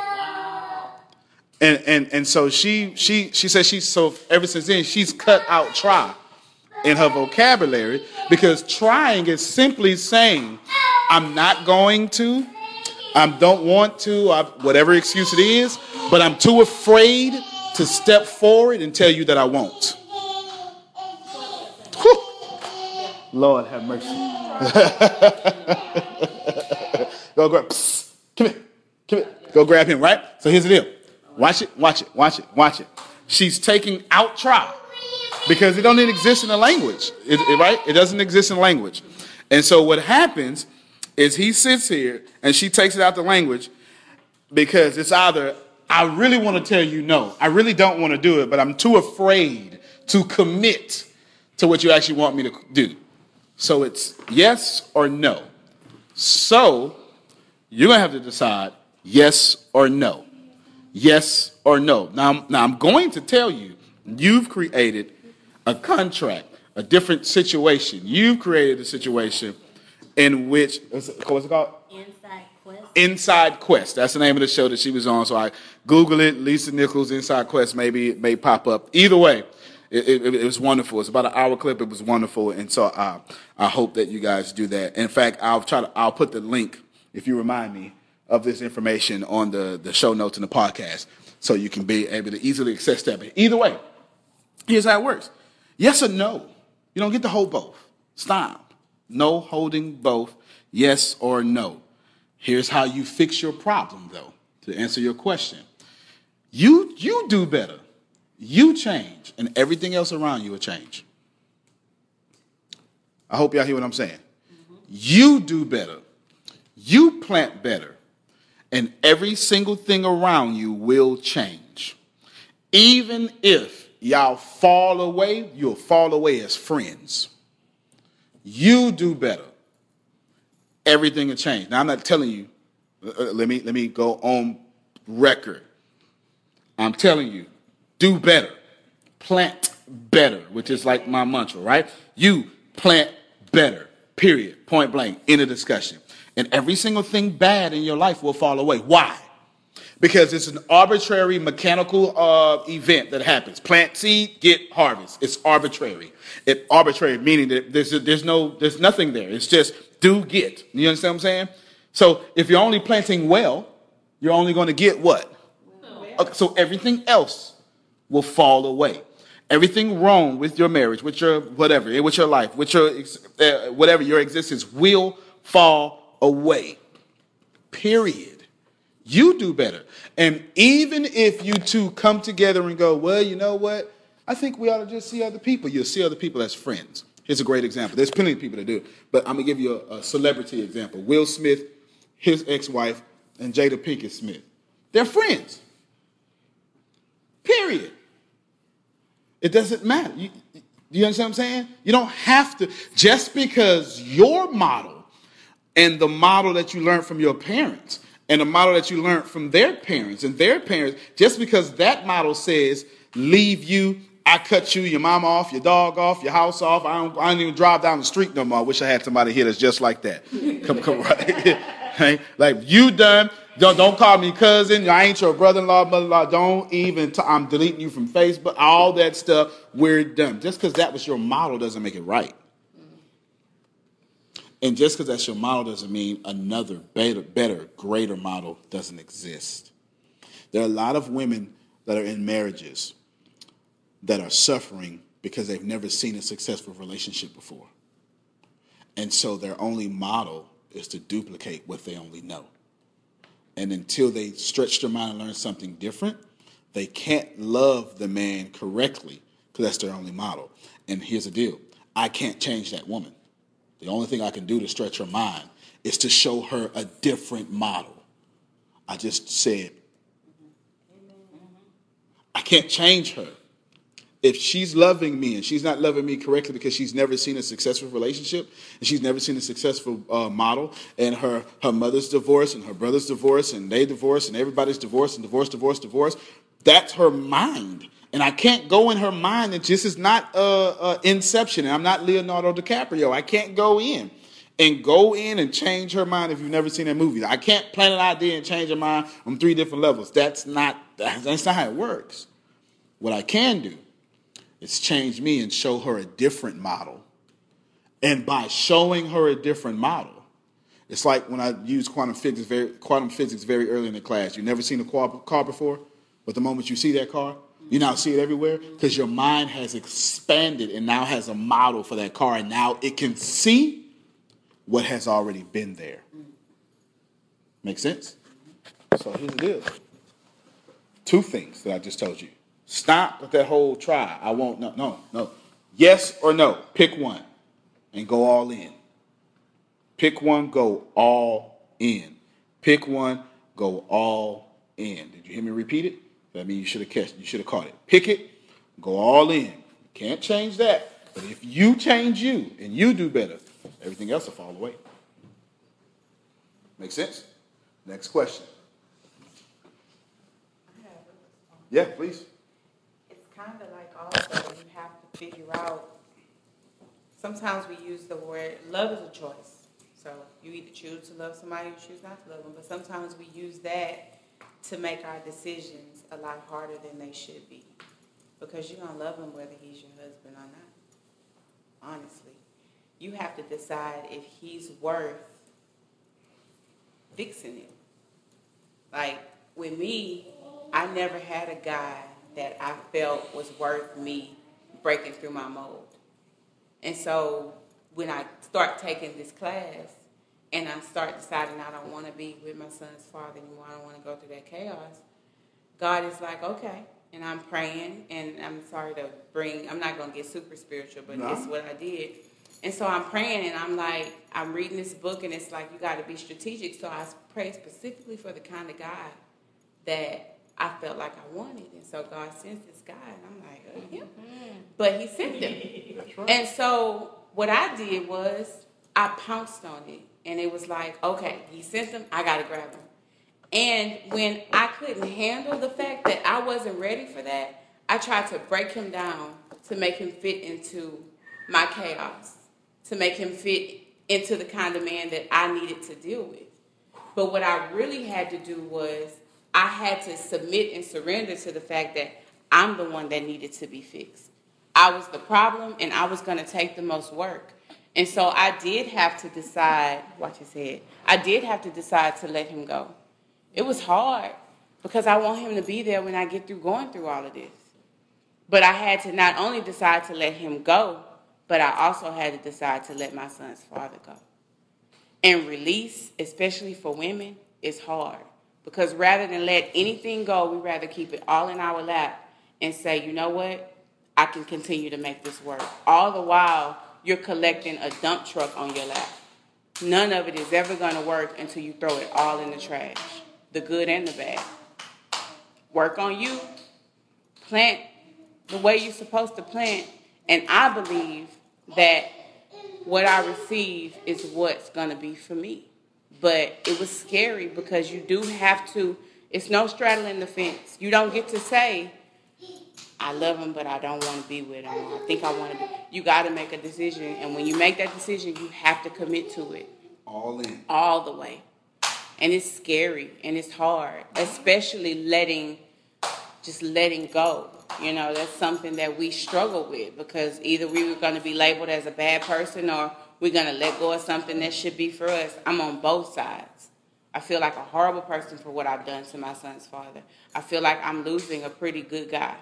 And so she said so ever since then she's cut out try in her vocabulary, because trying is simply saying I'm not going to, I don't want to, whatever excuse it is, but I'm too afraid to step forward and tell you that I won't. Whew. Lord have mercy. Go grab. Psst, come here. Go grab him. Right. So here's the deal. Watch it. She's taking out try because it don't exist in the language, right? It doesn't exist in language. And so what happens is he sits here and she takes it out the language because it's either I really want to tell you no, I really don't want to do it, but I'm too afraid to commit to what you actually want me to do. So it's yes or no. So you're going to have to decide yes or no. Yes or no. Now I'm going to tell you, you've created a contract, a different situation. You've created a situation in which, what's it called? Inside Quest. Inside Quest. That's the name of the show that she was on. So I Google it, Lisa Nichols, Inside Quest. Maybe it may pop up. Either way, it was wonderful. It's about an hour clip. It was wonderful. And so I hope that you guys do that. In fact, I'll put the link, if you remind me, of this information on the show notes in the podcast, so you can be able to easily access that. But either way, here's how it works. Yes or no. You don't get to hold both. Stop. No holding both. Yes or no. Here's how you fix your problem, though, to answer your question. You do better. You change, and everything else around you will change. I hope y'all hear what I'm saying. Mm-hmm. You do better. You plant better. And every single thing around you will change. Even if y'all fall away, you'll fall away as friends. You do better. Everything will change. Now, I'm not telling you, let me go on record. I'm telling you, do better. Plant better, which is like my mantra, right? You plant better, period, point blank, end of discussion. And every single thing bad in your life will fall away. Why? Because it's an arbitrary mechanical event that happens. Plant seed, get harvest. It's arbitrary. It's arbitrary, meaning that there's nothing there. It's just do get. You understand what I'm saying? So if you're only planting well, you're only going to get what? Okay, so everything else will fall away. Everything wrong with your marriage, with your whatever, with your life, with your whatever, your existence will fall away. Period. You do better. And even if you two come together and go, well, you know what? I think we ought to just see other people. You'll see other people as friends. Here's a great example. There's plenty of people that do it, but I'm going to give you a celebrity example. Will Smith, his ex-wife, and Jada Pinkett Smith. They're friends. Period. It doesn't matter. You understand what I'm saying? You don't have to, just because your model and the model that you learned from your parents and the model that you learned from their parents and their parents, just because that model says, leave you, I cut you, your mama off, your dog off, your house off, I don't even drive down the street no more. I wish I had somebody here that's just like that. Come right. Like, you done. Don't call me cousin. I ain't your brother-in-law, mother-in-law. Don't even. I'm deleting you from Facebook. All that stuff. We're done. Just because that was your model doesn't make it right. And just because that's your model doesn't mean another better, greater model doesn't exist. There are a lot of women that are in marriages that are suffering because they've never seen a successful relationship before. And so their only model is to duplicate what they only know. And until they stretch their mind and learn something different, they can't love the man correctly because that's their only model. And here's the deal. I can't change that woman. The only thing I can do to stretch her mind is to show her a different model. I just said, I can't change her. If she's loving me and she's not loving me correctly because she's never seen a successful relationship and she's never seen a successful model, and her mother's divorced and her brother's divorced and they divorced and everybody's divorced and divorced, that's her mind. And I can't go in her mind. And this is not Inception. And I'm not Leonardo DiCaprio. I can't go in and change her mind if you've never seen that movie. I can't plant an idea and change her mind on 3 different levels. That's not how it works. What I can do is change me and show her a different model. And by showing her a different model, it's like when I used quantum physics very early in the class. You've never seen a car before, but the moment you see that car, you now see it everywhere because your mind has expanded and now has a model for that car, and now it can see what has already been there. Make sense? So here's the deal. 2 things that I just told you. Stop with that whole try. I won't. No. Yes or no. Pick one and go all in. Pick one, go all in. Pick one, go all in. Did you hear me repeat it? That means you should have caught it. Pick it, go all in. You can't change that. But if you change you and you do better, everything else will fall away. Make sense? Next question. Yeah, please. Kind of like also you have to figure out, sometimes we use the word, love is a choice. So you either choose to love somebody or you choose not to love them. But sometimes we use that to make our decisions a lot harder than they should be. Because you're going to love him whether he's your husband or not. Honestly. You have to decide if he's worth fixing it. Like with me, I never had a guy that I felt was worth me breaking through my mold. And so when I start taking this class and I start deciding I don't want to be with my son's father anymore, I don't want to go through that chaos, God is like, okay. And I'm praying, and I'm sorry to I'm not going to get super spiritual, but it's what I did. And so I'm praying, and I'm like, I'm reading this book, and it's like, you got to be strategic. So I pray specifically for the kind of guy that I felt like I wanted. And so God sends this guy, and I'm like, him. But he sent him. Right. And so what I did was I pounced on it. And it was like, okay, he sent him, I got to grab him. And when I couldn't handle the fact that I wasn't ready for that, I tried to break him down to make him fit into my chaos, to make him fit into the kind of man that I needed to deal with. But what I really had to do was I had to submit and surrender to the fact that I'm the one that needed to be fixed. I was the problem, and I was going to take the most work. And so I did have to decide, watch his head, I did have to decide to let him go. It was hard because I want him to be there when I get through going through all of this. But I had to not only decide to let him go, but I also had to decide to let my son's father go. And release, especially for women, is hard. Because rather than let anything go, we'd rather keep it all in our lap and say, you know what? I can continue to make this work. All the while, you're collecting a dump truck on your lap. None of it is ever going to work until you throw it all in the trash, the good and the bad. Work on you. Plant the way you're supposed to plant. And I believe that what I receive is what's going to be for me. But it was scary because you do have to, it's no straddling the fence. You don't get to say, I love him, but I don't want to be with him. I think I want to be. You got to make a decision. And when you make that decision, you have to commit to it. All in. All the way. And it's scary and it's hard, especially letting go. You know, that's something that we struggle with because either we were going to be labeled as a bad person or we're going to let go of something that should be for us. I'm on both sides. I feel like a horrible person for what I've done to my son's father. I feel like I'm losing a pretty good guy.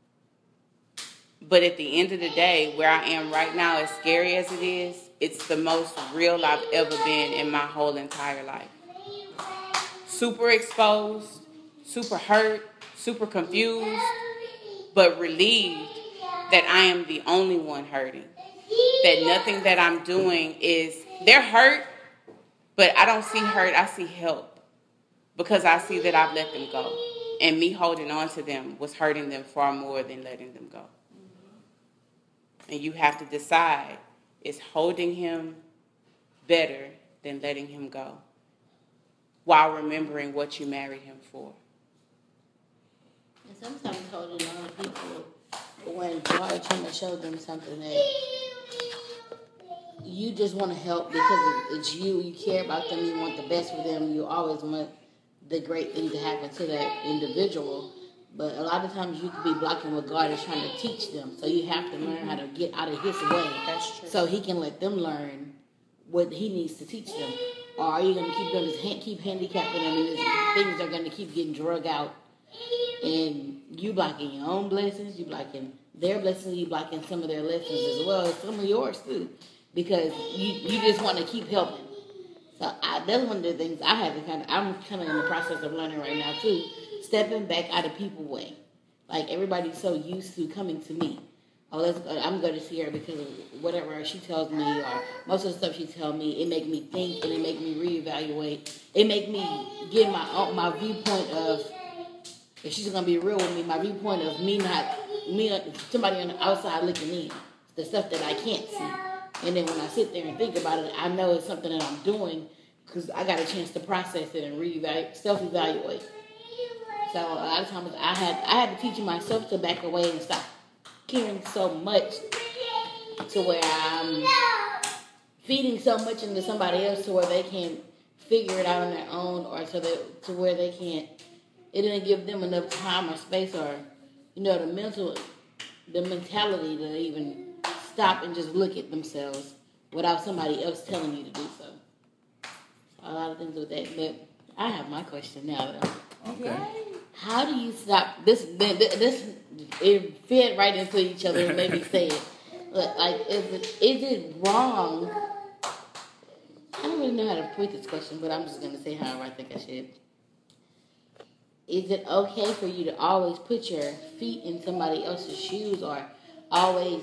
But at the end of the day, where I am right now, as scary as it is, it's the most real I've ever been in my whole entire life. Super exposed, super hurt, super confused, but relieved that I am the only one hurting. That nothing that I'm doing is, they're hurt, but I don't see hurt, I see help. Because I see that I've let them go. And me holding on to them was hurting them far more than letting them go. And you have to decide, is holding him better than letting him go? While remembering what you married him for. And sometimes holding on to people when God is trying to show them something that you just want to help because it's you. You care about them. You want the best for them. You always want the great thing to happen to that individual. But a lot of times you could be blocking what God is trying to teach them. So you have to learn how to get out of his way. That's true. So he can let them learn what he needs to teach them. Or are you going to keep doing this, keep handicapping them and things are going to keep getting drug out? And you blocking your own blessings, you blocking their blessings, you blocking some of their lessons as well as some of yours too. Because you just want to keep helping. So that's one of the things I had to I'm kind of in the process of learning right now too. Stepping back out of people's way. Like everybody's so used to coming to me. Oh, I'm going to see her because of whatever she tells me or most of the stuff she tells me, it make me think and it make me reevaluate. It make me get my viewpoint of, if she's going to be real with me, my viewpoint of somebody on the outside looking in, the stuff that I can't see. And then when I sit there and think about it, I know it's something that I'm doing because I got a chance to process it and self-evaluate. So a lot of times I had to teach myself to back away and stop caring so much to where I'm feeding so much into somebody else to where they can't figure it out on their own or to where they can't, it didn't give them enough time or space or, the mentality to even stop and just look at themselves without somebody else telling you to do so. A lot of things with that. But I have my question now though. Okay. How do you stop this? It fit right into each other and made me say it. But is it wrong? I don't really know how to put this question, but I'm just gonna say however I think I should. Is it okay for you to always put your feet in somebody else's shoes, or always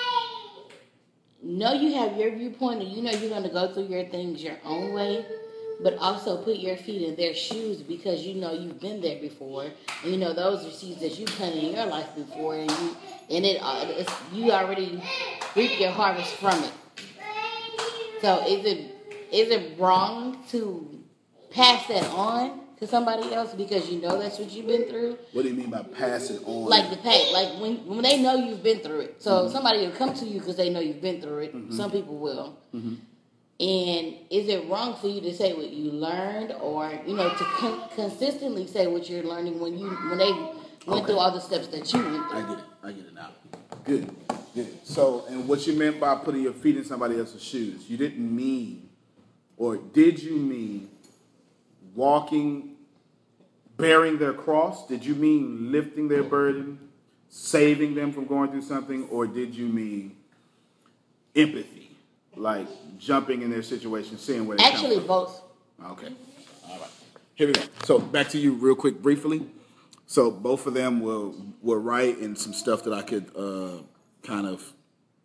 know you have your viewpoint and you're gonna go through your things your own way? But also put your feet in their shoes because you've been there before, and those are seeds that you planted in your life before, and you already reap your harvest from it. So is it wrong to pass that on to somebody else because that's what you've been through? What do you mean by pass it on? Like when they know you've been through it. So somebody will come to you because they know you've been through it. Mm-hmm. Some people will. Mm-hmm. And is it wrong for you to say what you learned, or to consistently say what you're learning when they went through all the steps that you went through? I get it now. Good. So, and what you meant by putting your feet in somebody else's shoes, you didn't mean, or did you mean walking, bearing their cross? Did you mean lifting their burden, saving them from going through something, or did you mean empathy? Like jumping in their situation, seeing where they actually come from? Both. Okay. All right. Here we go. So back to you real quick, briefly. So both of them were right in some stuff that I could kind of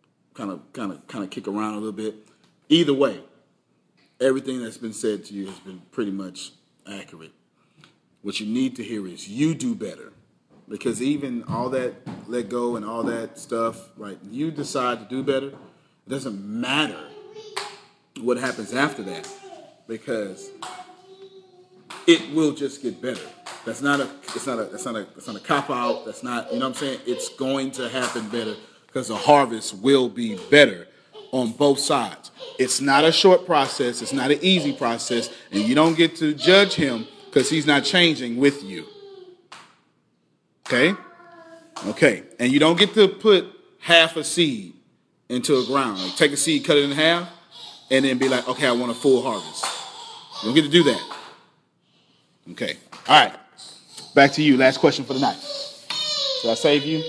kick around a little bit. Either way, everything that's been said to you has been pretty much accurate. What you need to hear is you do better. Because even all that let go and all that stuff, right, you decide to do better, it doesn't matter what happens after that. Because it will just get better. That's not a cop out. That's not, you know what I'm saying? It's going to happen better because the harvest will be better on both sides. It's not a short process. It's not an easy process. And you don't get to judge him because he's not changing with you. Okay? Okay. And you don't get to put half a seed into a ground. Like take a seed, cut it in half, and then be like, okay, I want a full harvest. You don't get to do that. Okay. All right. Back to you. Last question for the night. Did I save you?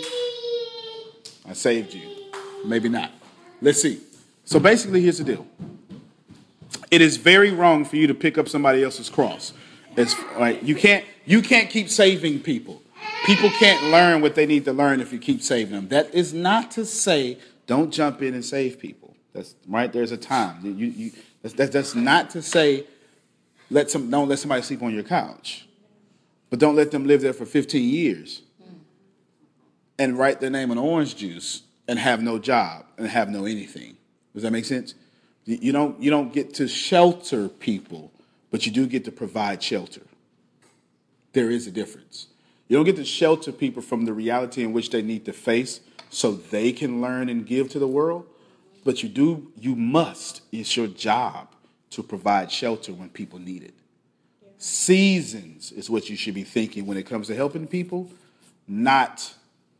I saved you. Maybe not. Let's see. So basically, here's the deal. It is very wrong for you to pick up somebody else's cross. It's like you can't keep saving people. People can't learn what they need to learn if you keep saving them. That is not to say don't jump in and save people. That's right. There's a time. That's not to say don't let somebody sleep on your couch, but don't let them live there for 15 years and write their name on orange juice and have no job and have no anything. Does that make sense? You don't get to shelter people, but you do get to provide shelter. There is a difference. You don't get to shelter people from the reality in which they need to face so they can learn and give to the world, but you must. It's your job to provide shelter when people need it. Yeah. Seasons is what you should be thinking when it comes to helping people, not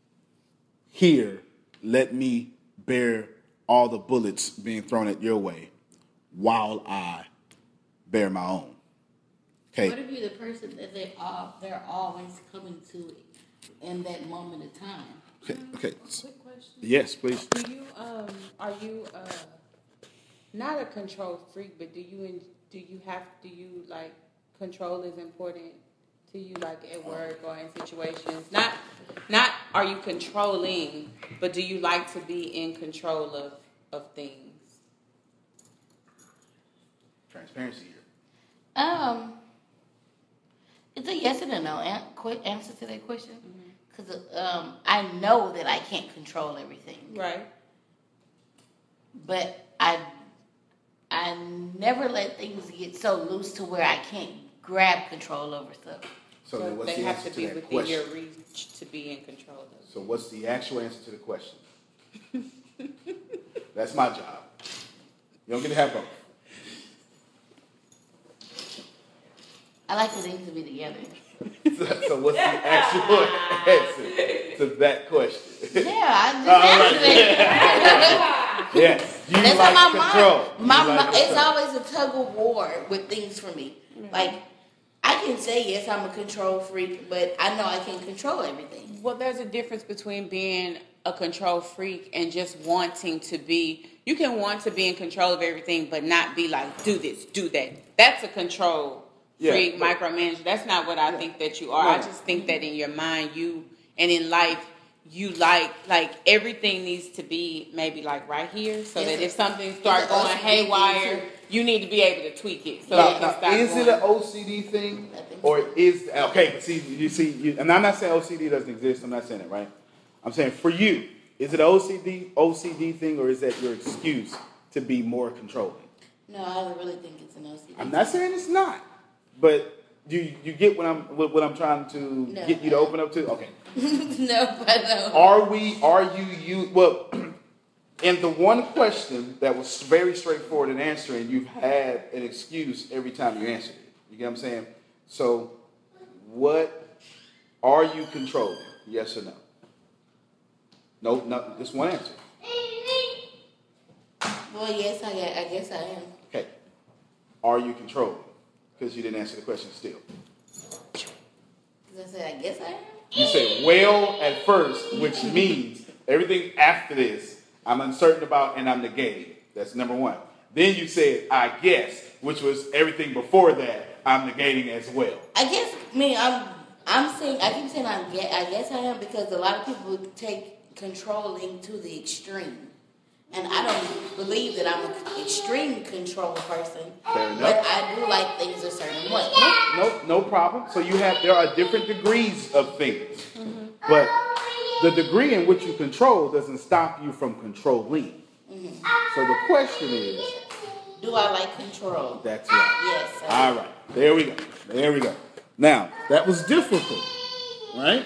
here, let me bear all the bullets being thrown at your way while I bear my own. Okay. What if you're the person that they're always coming to in that moment of time? Okay. Quick question. Yes, please. Do you are you not a control freak, but do you like control is important to you, like at work or in situations? Not are you controlling, but do you like to be in control of things? Transparency here. It's a yes and a no quick answer to that question. Because I know that I can't control everything. Right. But I never let things get so loose to where I can't grab control over stuff. So then what's they the have answer to to be that within question? your reach to be in control of. So what's the actual answer to the question? That's my job. You don't get to have both. I like for things to be together. So what's the actual answer to that question? Yeah, I just answered it. Yes. You That's like how control. It's always a tug of war with things for me. Mm-hmm. Like, I can say, yes, I'm a control freak, but I know I can't control everything. Well, there's a difference between being a control freak and just wanting to be. You can want to be in control of everything, but not be like, do this, do that. That's a control freak, micromanager. That's not what I think that you are. I just think that in your mind, and in life, you like everything needs to be maybe like right here, so that if something starts going haywire, you need to be able to tweak it. So is it an OCD thing, or is okay? See, and I'm not saying OCD doesn't exist. I'm not saying it, right? I'm saying for you, is it an OCD thing, or is that your excuse to be more controlling? No, I really think it's an OCD. I'm not saying it's not, but you get what I'm trying to get you to open up to? Okay. No. Are you well, in the one question that was very straightforward in answering, you've had an excuse every time you answered it. You get what I'm saying? So, what are you controlling? Yes or no? No, just one answer. Well, yes, I guess I am. Okay. Are you controlling? Because you didn't answer the question still. Because I said, I guess I am. You said well at first, which means everything after this, I'm uncertain about and I'm negating. That's number one. Then you said, I guess, which was everything before that, I'm negating as well. I guess, I'm I'm saying, I keep saying I guess I am because a lot of people take controlling to the extreme. And I don't believe that I'm an extreme control person. Fair enough. But I do like things a certain way. No problem. So there are different degrees of things. But the degree in which you control doesn't stop you from controlling. So the question is, do I like control? That's right. Yes. All right. There we go. Now, that was difficult. Right?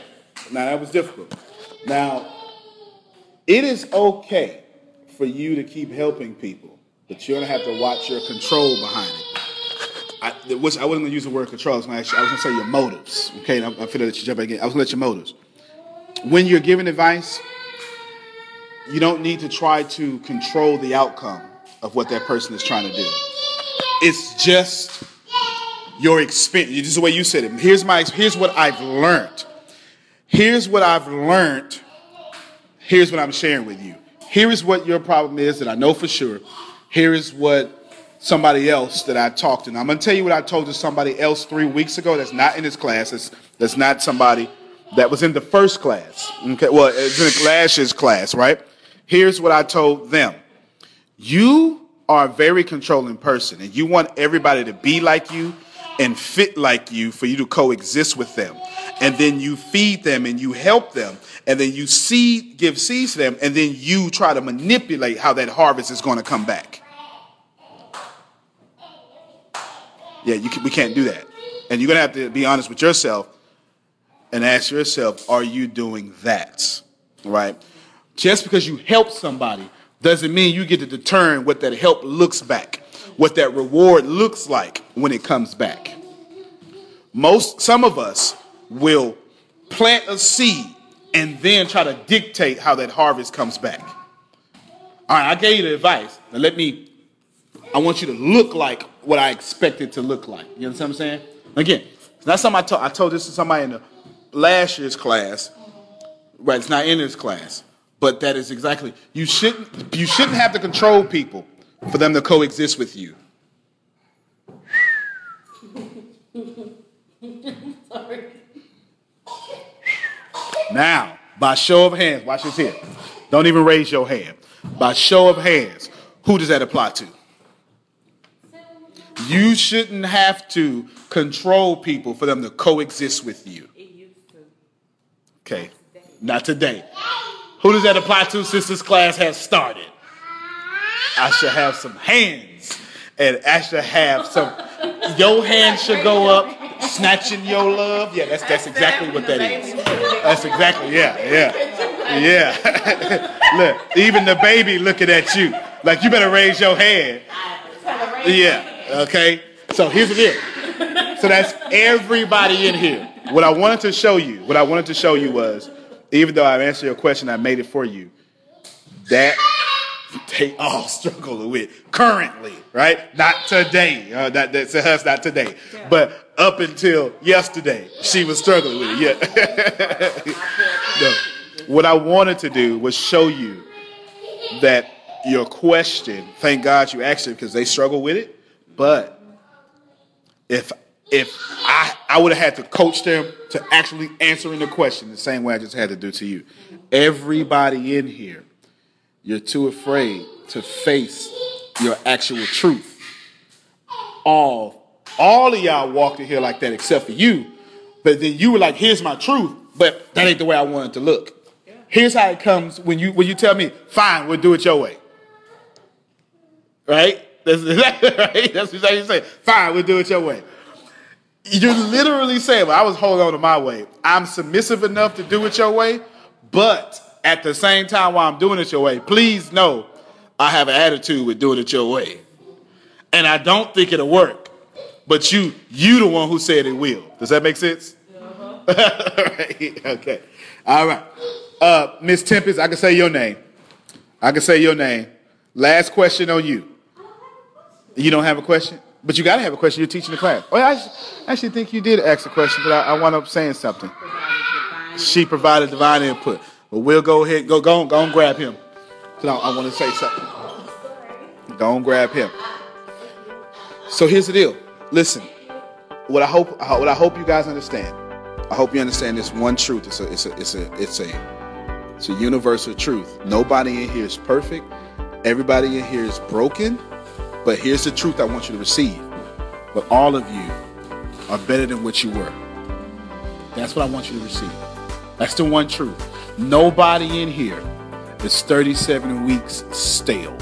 Now, it is okay for you to keep helping people, but you're going to have to watch your control behind it. I wasn't going to use the word control. I was going to say your motives. Okay? I'm going to let you jump back in. I was going to let your motives. When you're giving advice, you don't need to try to control the outcome of what that person is trying to do. It's just your experience. This is the way you said it. Here's what I've learned. Here's what I'm sharing with you. Here is what your problem is that I know for sure. Here is what somebody else that I talked to. Now, I'm going to tell you what I told to somebody else 3 weeks ago that's not in this class. That's not somebody that was in the first class. Okay, well, it's in last year's class, right? Here's what I told them. You are a very controlling person, and you want everybody to be like you and fit like you for you to coexist with them. And then you feed them and you help them, and then you give seeds to them, and then you try to manipulate how that harvest is going to come back. Yeah, we can't do that. And you're going to have to be honest with yourself and ask yourself, are you doing that? Right? Just because you help somebody doesn't mean you get to determine what that help looks back, what that reward looks like when it comes back. Some of us will plant a seed and then try to dictate how that harvest comes back. All right, I gave you the advice. Now I want you to look like what I expect it to look like. You understand what I'm saying? Again, it's not something I told this to somebody in the last year's class. Right, it's not in this class. But that is exactly, you shouldn't have to control people for them to coexist with you. Sorry. Now, by show of hands, watch this here. Don't even raise your hand. By show of hands, who does that apply to? You shouldn't have to control people for them to coexist with you. It used to. Okay, not today. Who does that apply to since this class has started? I should have some hands. And I should have some, your hand should go up, snatching your love. Yeah, that's exactly what that is. That's exactly, yeah. Look, even the baby looking at you. Like, you better raise your hand. Yeah, okay. So here's the deal. So that's everybody in here. What I wanted to show you was, even though I've answered your question, I made it for you. That they all struggle with currently, right? Not today. That's us, not today. Yeah. But up until yesterday, she was struggling with it. Yeah. No. What I wanted to do was show you that your question, thank God you asked it because they struggle with it. But if I would have had to coach them to actually answering the question the same way I just had to do to you. Everybody in here, you're too afraid to face your actual truth. All of y'all walked in here like that except for you. But then you were like, here's my truth, but that ain't the way I want it to look. Here's how it comes when you tell me, fine, we'll do it your way. Right? That's exactly right. That's exactly what you say. Fine, we'll do it your way. You're literally saying, well, I was holding on to my way. I'm submissive enough to do it your way, but at the same time while I'm doing it your way, please know I have an attitude with doing it your way. And I don't think it'll work. But you the one who said it will. Does that make sense? Right. Okay. All right. Miss Tempest, I can say your name. Last question on you. You don't have a question? But you got to have a question. You're teaching the class. Oh, I actually think you did ask a question, but I wound up saying something. She provided divine input. But we'll go ahead. Go on, grab him. I want to say something. Go on, grab him. So here's the deal. Listen, what I hope you guys understand I hope you understand this one truth. It's a universal truth. Nobody in here is perfect. Everybody in here is broken. But here's the truth I want you to receive. But all of you are better than what you were. That's what I want you to receive. That's the one truth. Nobody in here is 37 weeks stale.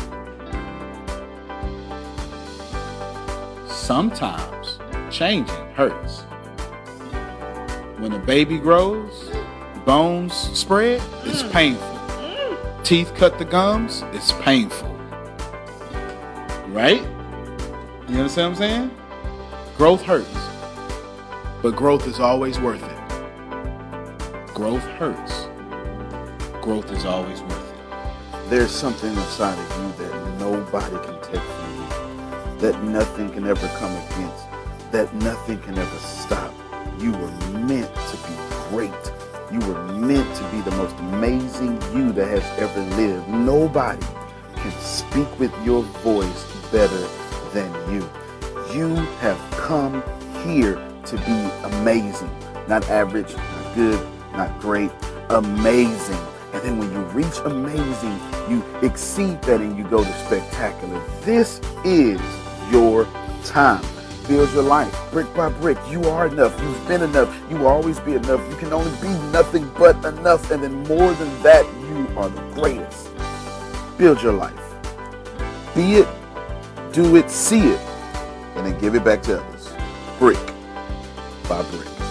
Sometimes changing hurts. When a baby grows, bones spread, it's painful. Teeth cut the gums, it's painful. Right? You understand what I'm saying? Growth hurts. But growth is always worth it. Growth hurts. Growth is always worth it. There's something inside of you that nobody can take from you. That nothing can ever come against. That nothing can ever stop. You were meant to be great. You were meant to be the most amazing you that has ever lived. Nobody can speak with your voice better than you. You have come here to be amazing. Not average, not good, not great, amazing. And then when you reach amazing, you exceed that and you go to spectacular. This is your time. Build your life brick by brick. You are enough. You've been enough. You will always be enough. You can only be nothing but enough. And then more than that, you are the greatest. Build your life. Be it, do it, see it, and then give it back to others. Brick by brick.